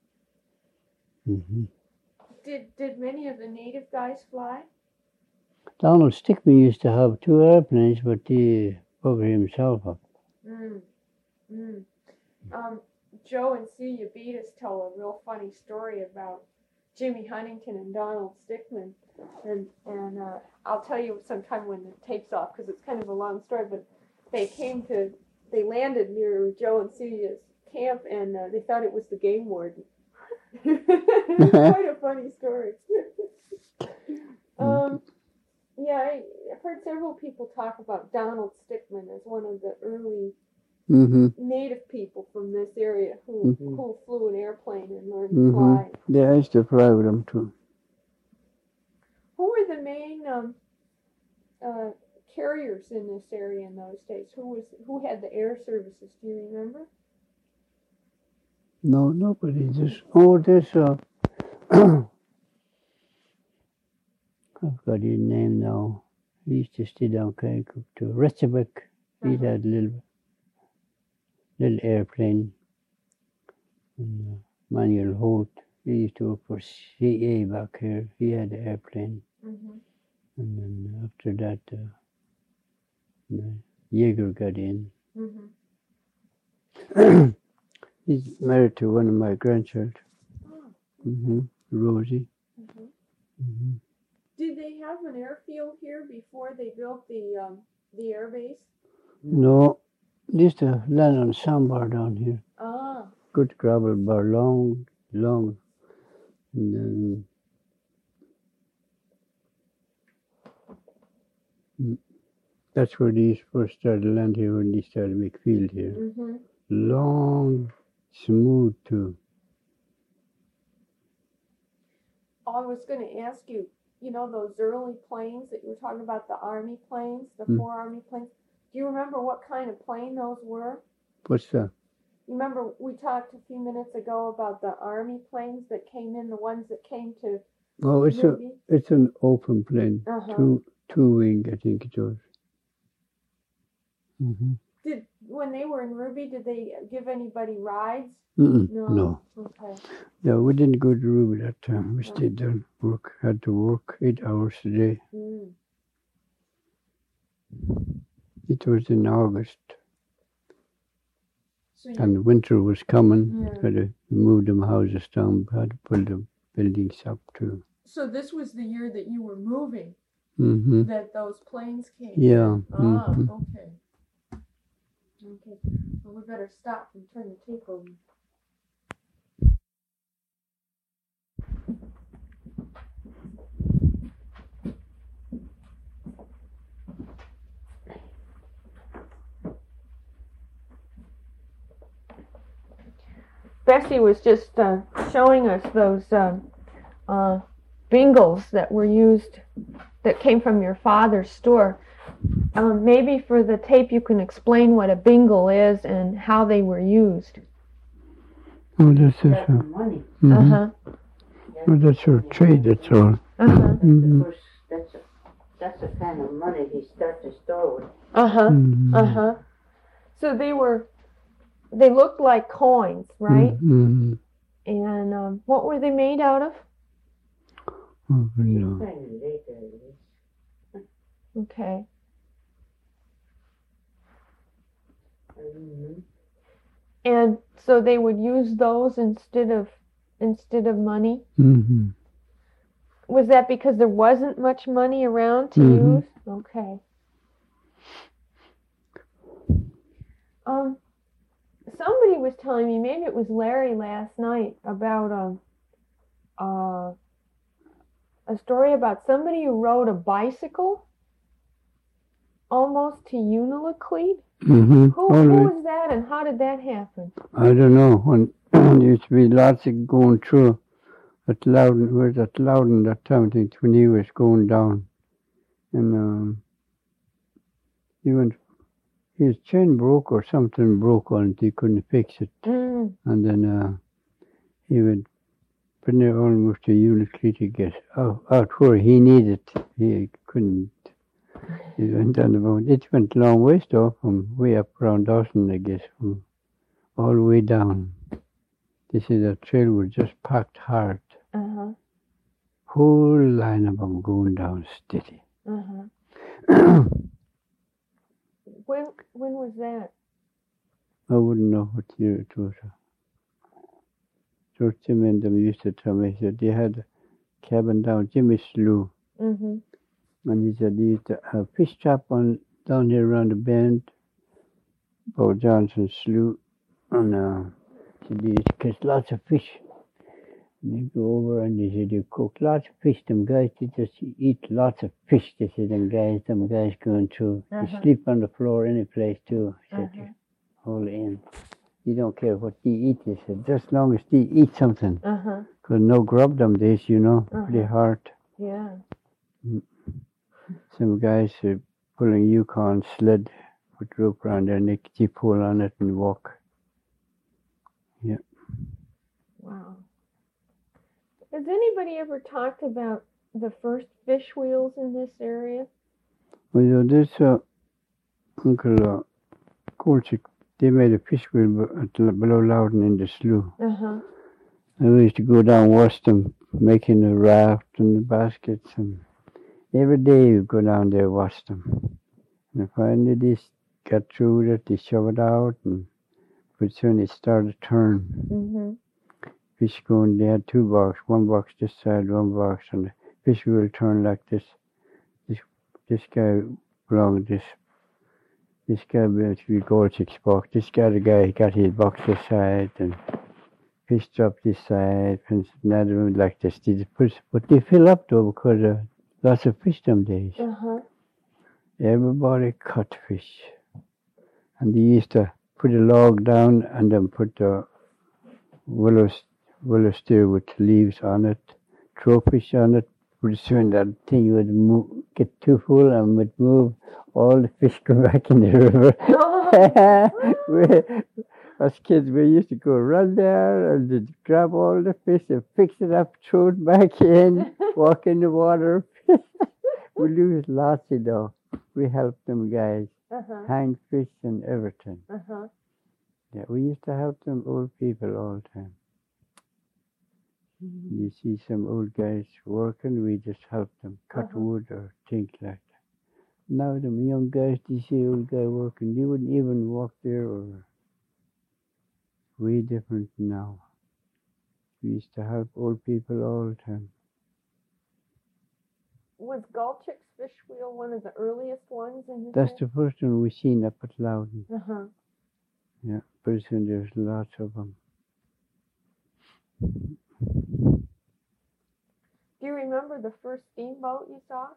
Mm-hmm. Did did many of the native guys fly? Donald Stickman used to have two airplanes, but he buggered himself up. Mm. Mm. Um, Joe and Celia Beatus tell a real funny story about Jimmy Huntington and Donald Stickman, and and uh, I'll tell you sometime when the tape's off because it's kind of a long story. But they came to, they landed near Joe and Celia's camp, and uh, they thought it was the game warden. It's quite a funny story. um, yeah, I, I've heard several people talk about Donald Stickman as one of the early Mm-hmm. native people from this area who, Mhm. who flew an airplane and learned Mhm. to fly. Yeah, I used to fly with them too. Who were the main um, uh, carriers in this area in those days? Who was who had the air services? Do you remember? No, nobody. Just oh, this uh, I've got his name now. He used to stay down Kaikouk too. Retzebek. He Uh-huh. had a little, little airplane. And, uh, Manuel Holt. He used to work for C A back here. He had an airplane. Mm-hmm. And then after that, uh, the Jaeger got in. Mm-hmm. He's married to one of my grandchildren. Oh. hmm Rosie. Mm-hmm. hmm Did they have an airfield here before they built the um, the air base? No, they used to land on sandbar down here. Ah. Good gravel bar, long, long. And then mm, that's where these first started land here when they started to make field here. Mm-hmm. Long, smooth too. I was going to ask you, you know, those early planes that you were talking about, the Army planes, the Mm. four Army planes. Do you remember what kind of plane those were? What's that? You remember we talked a few minutes ago about the Army planes that came in, the ones that came to Oh, it's a, Ruby? it's an open plane. Uh-huh. Two, two wing, I think it was. Mm-hmm. Did when they were in Ruby, did they give anybody rides? Mm-mm, No. no. Okay. No, we didn't go to Ruby that time. We stayed there, work, had to work eight hours a day. Mm. It was in August, So you, and winter was coming. Yeah. Had to move them houses down, had to pull the buildings up too. so this was the year that you were moving, Mm-hmm. that those planes came. Yeah. Ah, Mm-hmm. okay. Okay. Well, we better stop and turn the tape over. Bessie was just uh, showing us those uh, uh, bingles that were used, that came from your father's store. Um, maybe for the tape you can explain what a bingle is and how they were used. Oh, that's it. That's Uh, money. mhm. Uh-huh. Well, that's your trade, that's all. Uh-huh. Mhm. That's, that's, a, that's the kind of money he started the store with. Uh-huh. Mhm. Uh-huh. So they were, they looked like coins, right? Mhm. And um, what were they made out of? Oh, no. Kind of later, yes. Okay. Mhm. And so they would use those instead of instead of money. Mhm. Was that because there wasn't much money around to Mhm. use? Okay. Um, somebody was telling me, maybe it was Larry last night, about um uh a story about somebody who rode a bicycle almost to Unalakleet. Mhm. Who All who right. was that, and how did that happen? I don't know. When there used to be lots of going through at Loudon, where's at Loudon that time, I think, when he was going down. And um, he went, his chain broke or something broke on it, he couldn't fix it. Mm. And then uh, he went pretty near almost to Unalakleet to get out, out where he needed. He couldn't. He went on the boat. It went a long ways though, from way up around Dawson, I guess, from all the way down. They said the trail was just packed hard. Uh-huh. Whole line of them going down steady. Uh-huh. When when was that? I wouldn't know what year it was. George Tim and them used to tell me, he said they had a cabin down Jimmy Slough. Mm-hmm. And he said they used to have a fish trap on down here around the bend, Bo Johnson Slough. And uh, so they used to catch lots of fish. And they go over and they said they cook lots of fish. Them guys, they just eat lots of fish. They said them guys, them guys going through. Uh-huh. They sleep on the floor any place too. He said, Uh-huh. whole in. You don't care what they eat, they said, just as long as they eat something. Uh-huh. Because no grub them days, you know, pretty Uh-huh. hard. Yeah. Some guys are pulling Yukon sled with rope around their neck, they pull on it and walk. Wow. Has anybody ever talked about the first fish wheels in this area? Well, you know, this uh, Uncle uh, Kolchik, they made a fish wheel b- at L- below Loudon in the slough. Uh-huh. And we used to go down watch them making the raft and the baskets. And every day we go down there watch them. And finally they s- got through it, they shove it out, and pretty soon it started to turn. Mm-hmm. Fish going, they had two boxes, one box this side, one box, and the fish wheel turned like this. This this guy belonged this. This guy basically Goldchik's box. This guy, the guy, he got his box this side, and fish dropped this side, and another one like this. They put, but they fill up though because uh, lots of fish them days. Uh-huh. Everybody caught fish, and they used to put a log down and then put the willow willow steer with leaves on it, throw fish on it. Pretty soon that thing would move, get too full and would move. All the fish go back in the river. we, as kids, we used to go run there and they'd grab all the fish and fix it up, throw it back in, walk in the water. We lose lots of though. We helped them guys Uh-huh. hang fish and everything. Uh-huh. Yeah, we used to help them old people all the time. You see some old guys working, we just help them cut Uh-huh. wood or things like that. Now them young guys, they see old guy working, they wouldn't even walk there or way different now. We used to help old people all the time. Was Galchik's fish wheel one of the earliest ones in his That's the first one we seen up at Loudon. Uh-huh. Yeah, pretty soon there's lots of them. Do you remember the first steamboat you saw?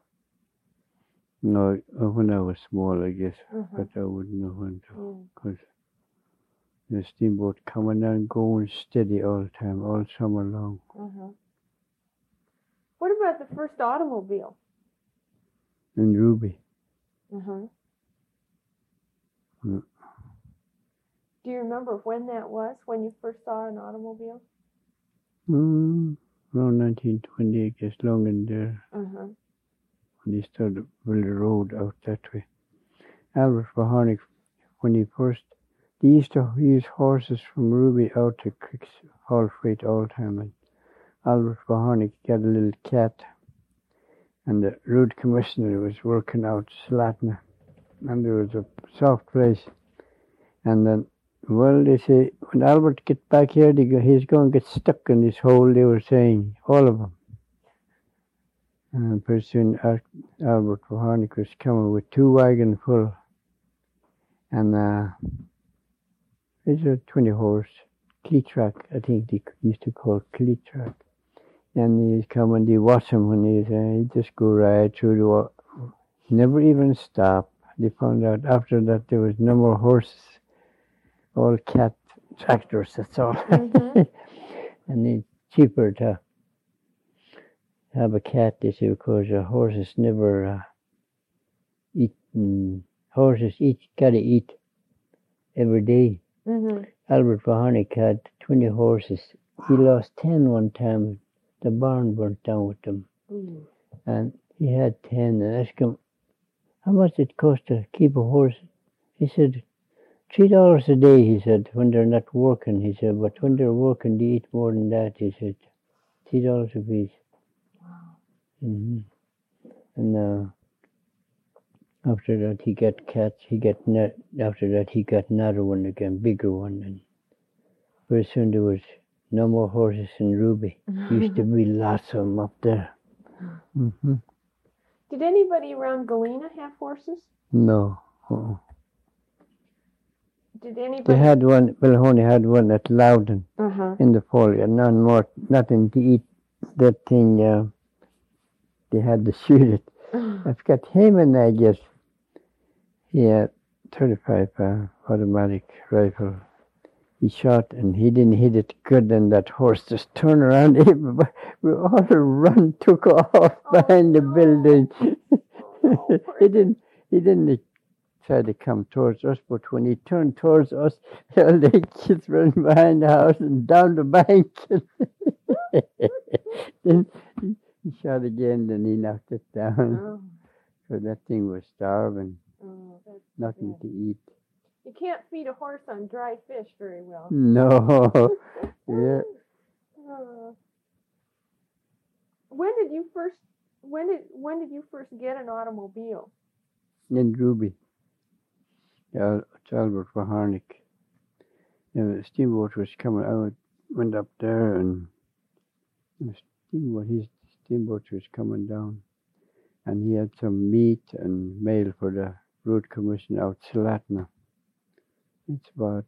No, uh, when I was small, I guess, Uh-huh. but I wouldn't know when to, Mm. because The steamboat coming and going steady all the time, all summer long. Uh-huh. What about the first automobile? In Ruby. Uh-huh. Mm. Do you remember when that was, when you first saw an automobile? Mm, around nineteen twenty, I guess, long in there. Uh-huh. When they started to build a road out that way. Albert Mahonic, when he first, they used to use horses from Ruby out to Cricks haul freight all the time. And Albert Mahonic got a little cat, and the road commissioner was working out Slatna, and there was a soft place. And then, well, they say, when Albert get back here, they go, he's going to get stuck in this hole, they were saying, all of them. And pretty soon, Al- Albert Mahonic was coming with two wagons full. And uh, it's a twenty horse Cleatrack, I think they used to call it Cleatrack. And he's coming, they watch him when he's, uh, he just go right through the wall. He never even stop. They found out after that there was no more horses, all cat tractors, that's all. Mm-hmm. And it's cheaper to have a cat, they say, because uh, horses never uh, eat. Mm, horses eat, gotta eat every day. Mm-hmm. Albert Mahonic had twenty horses. He lost ten one time. The barn burnt down with them. Mm. And he had ten. And I asked him, how much it cost to keep a horse? He said, three dollars a day, he said, when they're not working. He said, but when they're working, they eat more than that. He said, three dollars a piece. Wow. Mm-hmm. And uh, after that, he got cats. He got net. After that, he got another one again, bigger one. And very soon there was no more horses in Ruby. Used to be lots of them up there. Mm-hmm. Did anybody around Galena have horses? No. Uh-uh. Did anybody? They had one. Belhoney had one at Loudon Uh-huh. in the fall. And none more. Nothing to eat. That thing. Uh, they had to shoot it. I've got him, and I guess he had thirty-five uh, automatic rifle. He shot, and he didn't hit it good, and that horse just turned around. We all run, took off Oh, behind the no. building. Oh, he didn't. He didn't try to come towards us, but when he turned towards us, all the kids ran behind the house and down the bank. Then he shot again, then he knocked it down. Oh, So that thing was starving, oh, that's nothing bad. to eat. You can't feed a horse on dry fish very well. No. Yeah. Uh, when did you first? When did when did you first get an automobile? In Ruby. Yeah, it's Albert Mahonic. Yeah, the steamboat was coming out, went up there, and the steamboat, his steamboat was coming down. And he had some meat and mail for the road commission out Slatna. It's about,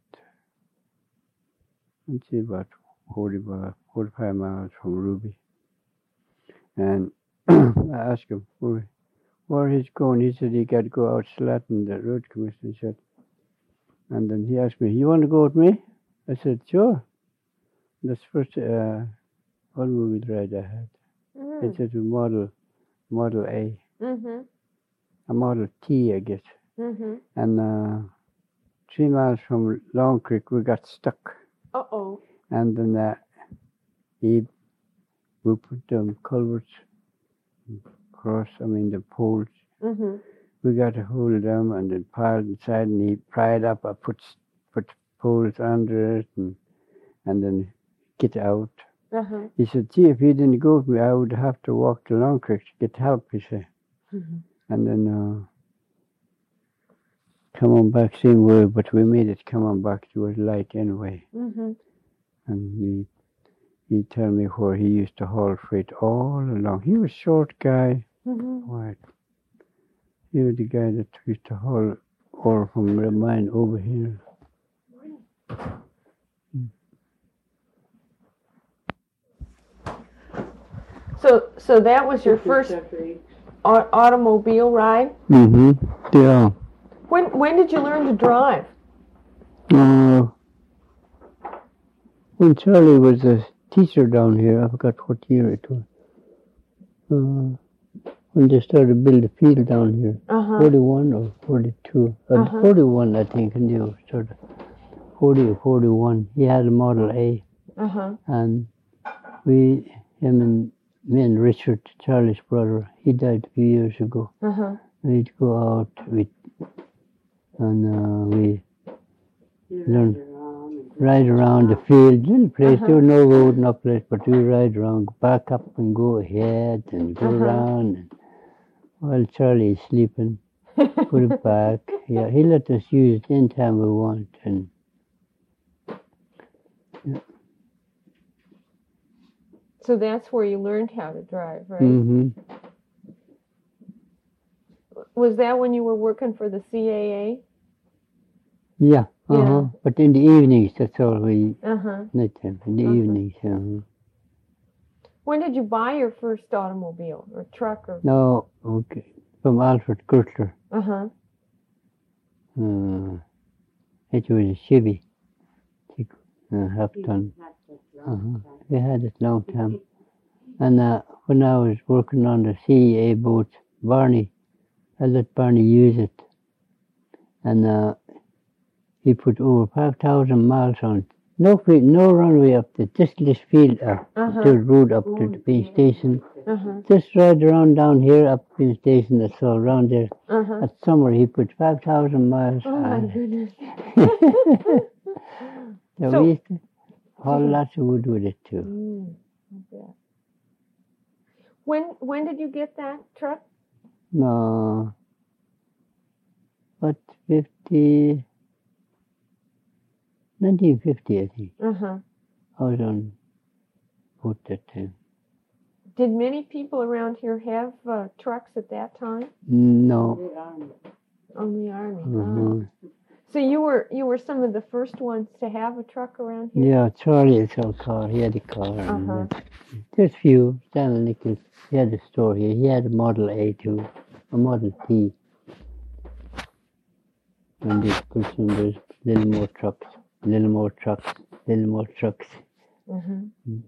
let's see, about forty, forty-five miles from Ruby. And I asked him where, where he's going. He said he got to go out Slatna, the road commission said. And then he asked me, you want to go with me? I said, sure. That's the first uh, automobile ride I had. Mm-hmm. It's a model, Model A, Mm-hmm. a Model T, I guess. Mm-hmm. And uh, three miles from Long Creek, we got stuck. Uh-oh. And then uh, he, we put the culverts across, I mean the poles. Mm-hmm. We got to hold them and then piled inside, and he pried up, I put, put poles under it, and, and then get out. Uh-huh. He said, gee, if you didn't go with me, I would have to walk to Long Creek to get help, he said. Mm-hmm. And then uh, come on back same way, but we made it come on back. It was light anyway. Mm-hmm. And he, he told me where he used to haul freight all along. He was a short guy, Mm-hmm. white. He was the guy that used to haul ore from the mine over here. So, so that was your first au- automobile ride. Mm-hmm. Yeah. When when did you learn to drive? Uh, when Charlie was a teacher down here, I forgot what year it was. Uh, when they started to build a field down here, Uh-huh. forty-one or forty-two, uh, Uh-huh. forty-one, I think, and they were sort of forty or forty-one. He had a Model A, Uh-huh. and we, him and me and Richard, Charlie's brother, he died a few years ago. Uh-huh. We'd go out, we and uh, we learn ride around the field, little place. Uh-huh. There was no road, no place, but we ride around, back up and go ahead and go Uh-huh. around. And while Charlie is sleeping, put it back. Yeah, he let us use it anytime we want. And So that's where you learned how to drive, right? hmm Was that when you were working for the C A A? yeah, Yeah. uh-huh. But in the evenings, that's all we, Uh-huh. nighttime, in the Uh-huh. evenings. Uh-huh. When did you buy your first automobile or truck or? No, okay, from Alfred Gertler. Uh-huh. Uh, it was a Chevy, uh, half ton. Uh-huh. We had it long time. And uh, when I was working on the C A A boat, Barney, I let Barney use it. And uh, he put over five thousand miles on it. No free, no runway up there, just this field up, Uh-huh. the road up to the base station. Uh-huh. Just ride around down here up to the station, that's all around there. Uh-huh. At summer, he put five thousand miles Oh my on it. goodness. So, So- we used to haul lots of wood with it too. Mm, I bet. When when did you get that truck? No, what, fifty, nineteen fifty, I think. Uh-huh. I was on boat that time. Did many people around here have uh, trucks at that time? No. Only Army. Uh-huh. Oh. So you were you were some of the first ones to have a truck around here? Yeah, Charlie had a car. He had a car. and Uh-huh. then There's few. Stanley Nichols, he had a store here. He had a Model A too, a Model T. And this person, there's little more trucks, little more trucks, little more trucks. Mhm.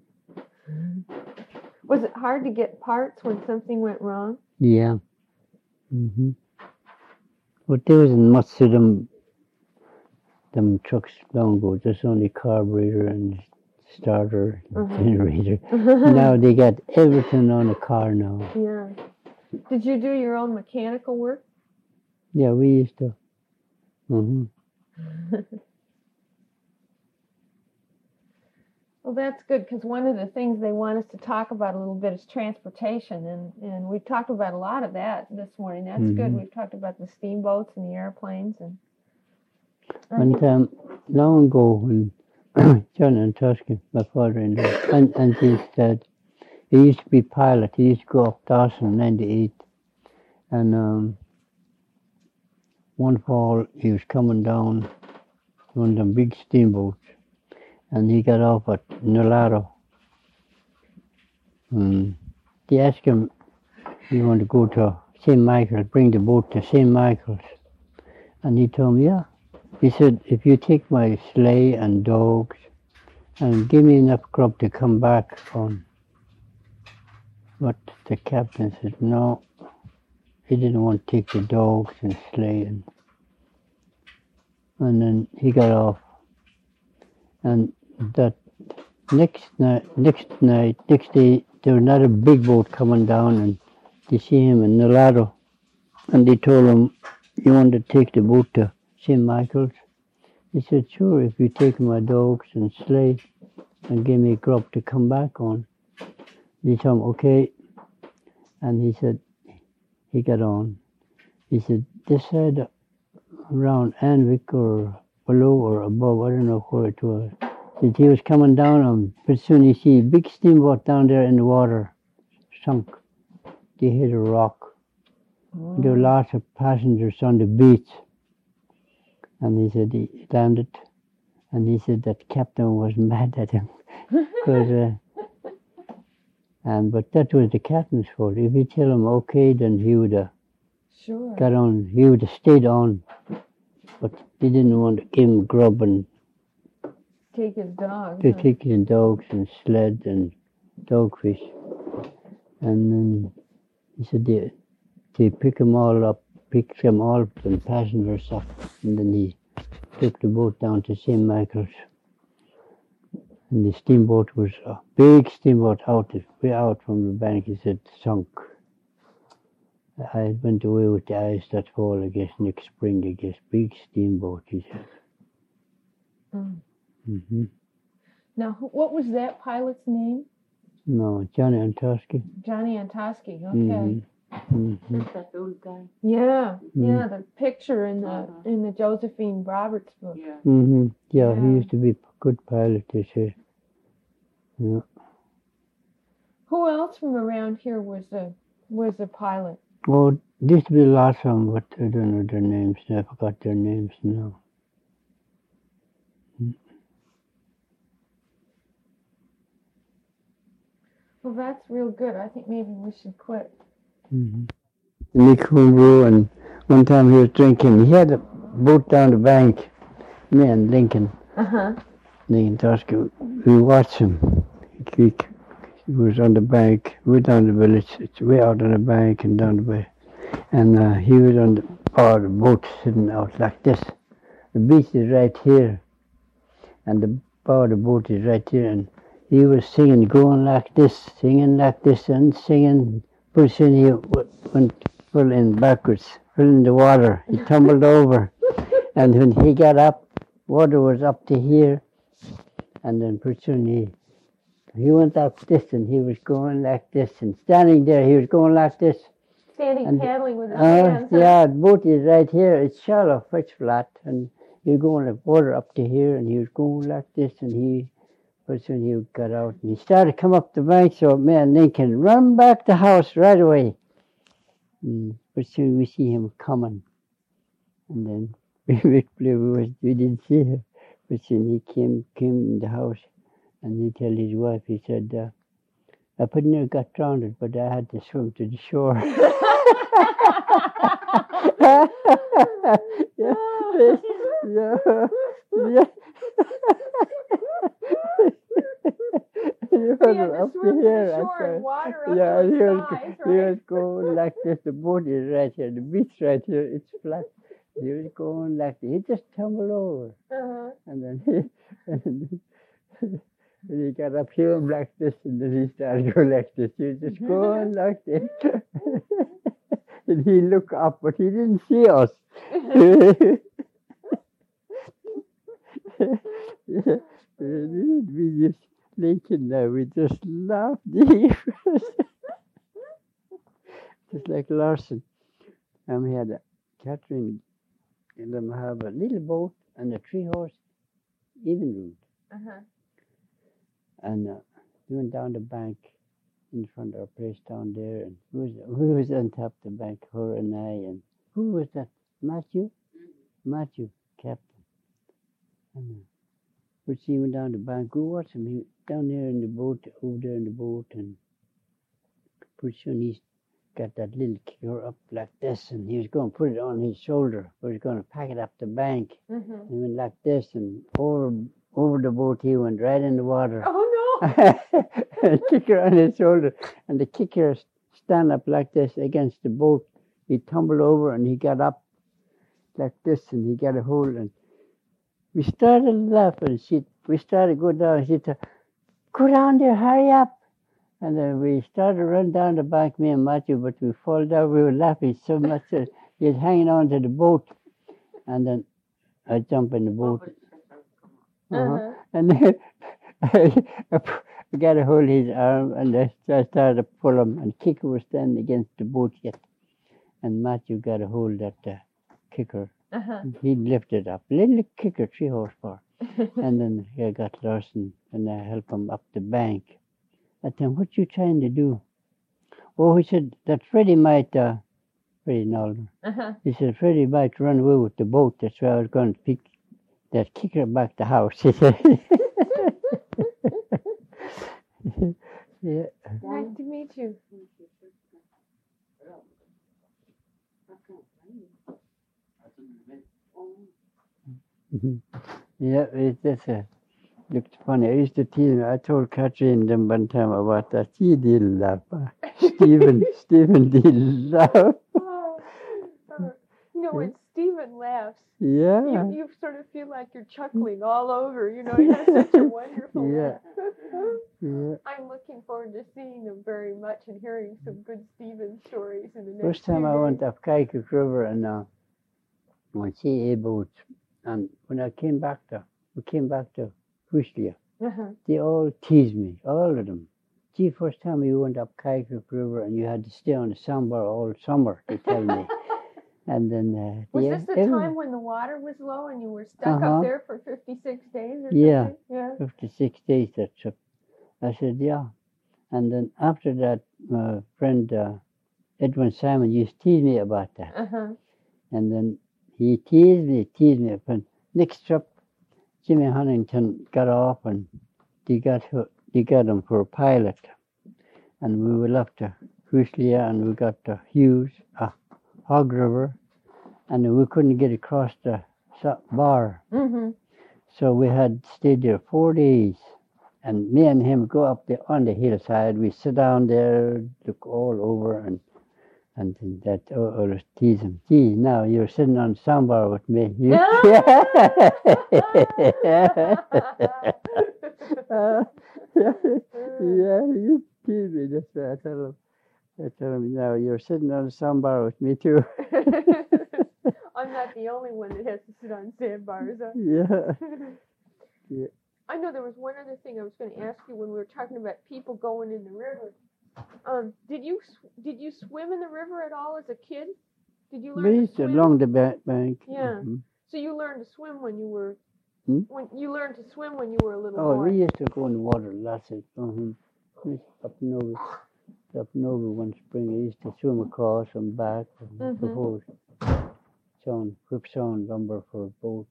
Was it hard to get parts when something went wrong? Yeah. hmm But there wasn't much to them, them trucks long ago. Just only carburetor and starter, and Mhm. generator. Now they got everything on a car now. Yeah. Did you do your own mechanical work? Yeah, we used to. hmm Well, that's good because one of the things they want us to talk about a little bit is transportation, and, and we've talked about a lot of that this morning. That's good. Mhm. We've talked about the steamboats and the airplanes, and I One think- time, long ago, when John and Tuscan, my father-in-law, and, and his dad, he used to be pilot. He used to go up Dawson, ninety-eight. And um, one fall, he was coming down one of them big steamboats, and he got off at Nolaro. Um, they asked him, he wanted to go to Saint Michael's, bring the boat to Saint Michael's. And he told me, yeah. He said, if you take my sleigh and dogs and give me enough grub to come back on. But the captain said, no, he didn't want to take the dogs and sleigh. And, and then he got off. And that next night, next night, next day, there was another big boat coming down, and they see him in Nolaro. And they told him, you want to take the boat to Saint Michael's? He said, sure, if you take my dogs and sleigh and give me grub to come back on. He told him, okay. And he said, he got on. He said, this side around Anvik or below or above, I don't know where it was. Said he was coming down on, but soon he see a big steamboat down there in the water, sunk. They hit a rock. There were lots of passengers on the beach. And he said he landed, and he said that captain was mad at him. Cause, uh, and but that was the captain's fault. If you tell him okay, then he would have Sure. got on. He would have stayed on, but they didn't want to give him grub and take his dog. to huh? take in dogs and sled and dogfish. And then he said they, they pick them all up, pick them all up and passengers up. And then he took the boat down to Saint Michael's. And the steamboat was a big steamboat out, way out from the bank. He said, sunk. I went away with the ice that fall, I guess, next spring, I guess. Big steamboat, he said. Mm. hmm Now, who- what was that pilot's name? No, Johnny Antosky. Johnny Antosky. Okay. hmm hmm That old guy. Yeah, Mm. yeah. The picture in the Uh-huh. in the Josephine Roberts book. Yeah. hmm Yeah, he Yeah. used to be a good pilot, they say. Yeah. Who else from around here was a was a pilot? Oh, there used to be lots of them, but I don't know their names. I forgot their names now. Well, that's real good. I think maybe we should quit. Mm-hmm. Nick Hoombroo, and one time he was drinking. He had a boat down the bank. Me and Lincoln, Uh huh. Lincoln Tosca, we watched him. He, he was on the bank, way down the village. It's way out on the bank and down the bay. And uh, he was on the bar of the boat sitting out like this. The beach is right here, and the bar of the boat is right here. And he was singing, going like this, singing like this, and singing. Pushing, he w- went full in backwards, full in the water. He tumbled over. And when he got up, water was up to here. And then pretty soon he, he went up this and he was going like this. And standing there, he was going like this. Standing And- paddling with his Uh, hands. huh? yeah, the boat is right here. It's shallow, it's flat. And he was going like water up to here. And he was going like this. And he, pretty soon he got out. And he started to come up the bank. So me and Lincoln run back to the house right away. Mm, pretty soon we see him coming. And then we, we, was, we didn't see him. But soon he came came in the house and he told his wife, he said, uh, I pretty near got drowned, but I had to swim to the shore. yeah, yeah, yeah. He He was had to up swim to here, the I shore said. and water up Yeah, to he his was, thighs, he right? was going like this. The boat is right here. The beach right here. It's flat. He was going like this. He just tumbled over. Uh-huh. And then he, and then he got up here like this. And then he started going like this. He was just going like this. And he looked up, but he didn't see us. We just Lincoln now, we just laughed. Just like Larson. And we had a Catherine in them have a little boat and a three horse even route. Uh-huh. And uh, we went down the bank in front of our place down there, and who was, who was on top of the bank? Her and I, and who was that? Matthew? Matthew, captain. And uh, we see him down the bank. We watched him he, down there in the boat, over there in the boat, and pretty soon he's got that little kicker up like this, and he was going to put it on his shoulder. He was going to pack it up the bank. Mm-hmm. He went like this, and over over the boat he went right in the water. Oh no! And kicker on his shoulder, and the kicker stand up like this against the boat. He tumbled over and he got up like this, and he got a hold, and we started laughing. She, we started go down. She said, "Go down there, hurry up!" And then we started to run down the bank, me and Matthew, but we fall down. We were laughing so much that he was hanging on to the boat, and then I jump in the boat. Uh-huh. Uh-huh. And then I, I got a hold of his arm, and I started to pull him, and Kicker was standing against the boat yet. And Matthew got a hold of the kicker. Uh-huh. He lifted up, little kicker, three horsepower. And then I got Larson, and I helped him up the bank. I said, "What you trying to do?" Oh, he said, that Freddie might, uh, Freddie Nolder. Uh-huh. He said, Freddie might run away with the boat. That's why I was going to pick that kicker back to the house. He said. Yeah. Nice to meet you. Mhm. Yeah, it's just a, looked funny. I used to tease him. I told Catherine them one time about that. She didn't laugh. Stephen, Stephen didn't laugh. Oh, uh, you know, when Stephen laughs, Yeah. you, you sort of feel like you're chuckling all over. You know, he has such a wonderful Yeah. laugh. Yeah. I'm looking forward to seeing him very much and hearing some good Stephen stories in the next First time few I days. went up Kaikuk River and uh, on C A boat, and when I came back to, we came back to Whistler, Uh-huh. they all teased me, all of them. Gee, first time you went up Kaikuk River and you had to stay on the sandbar all summer, they tell me. And then uh, Was yeah, this the everyone- time when the water was low and you were stuck Uh-huh. up there for fifty-six days or Yeah. something? Yeah. fifty-six days that trip. I said, yeah. And then after that, my friend uh, Edwin Simon used to tease me about that. Uh-huh. And then he teased me, teased me. But next trip, Jimmy Huntington got off and they got ho- they got him for a pilot. And we were left to Whistler and we got to Hughes, uh, Hog River, and we couldn't get across the sa- bar. Mm-hmm. So we had stayed there four days. And me and him go up there on the hillside. We sit down there, look all over, and and then that oh, oh tease him. Gee, now you're sitting on sandbar with me. You, Uh, yeah, you tease me. That's what I tell him. I tell him now you're sitting on sandbar with me too. I'm not the only one that has to sit on sandbars. Huh? Yeah. Yeah. I know there was one other thing I was going to ask you when we were talking about people going in the river. Um, did you sw- did you swim in the river at all as a kid? Did you learn We to used to swim? along the ba- bank. Yeah. Mhm. So you learned to swim when you were Hmm? when you learned to swim when you were a little Oh, boy. we used to go in the water lots of uh up and over, up and over one spring. I used to swim across and back and Mhm. before sawn, whip sawn lumber for a boat.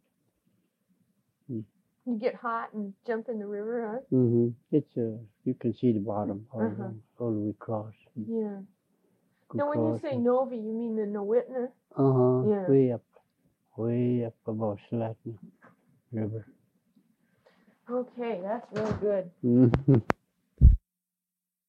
You get hot and jump in the river, huh? Mm-hmm. It's uh, you can see the bottom all, Uh-huh. along, all the way across. Yeah. Now, when you say Novi, you mean the Nowitna? uh huh, Yeah. way up, way up above Slatin River. Okay, that's really good. Mm-hmm.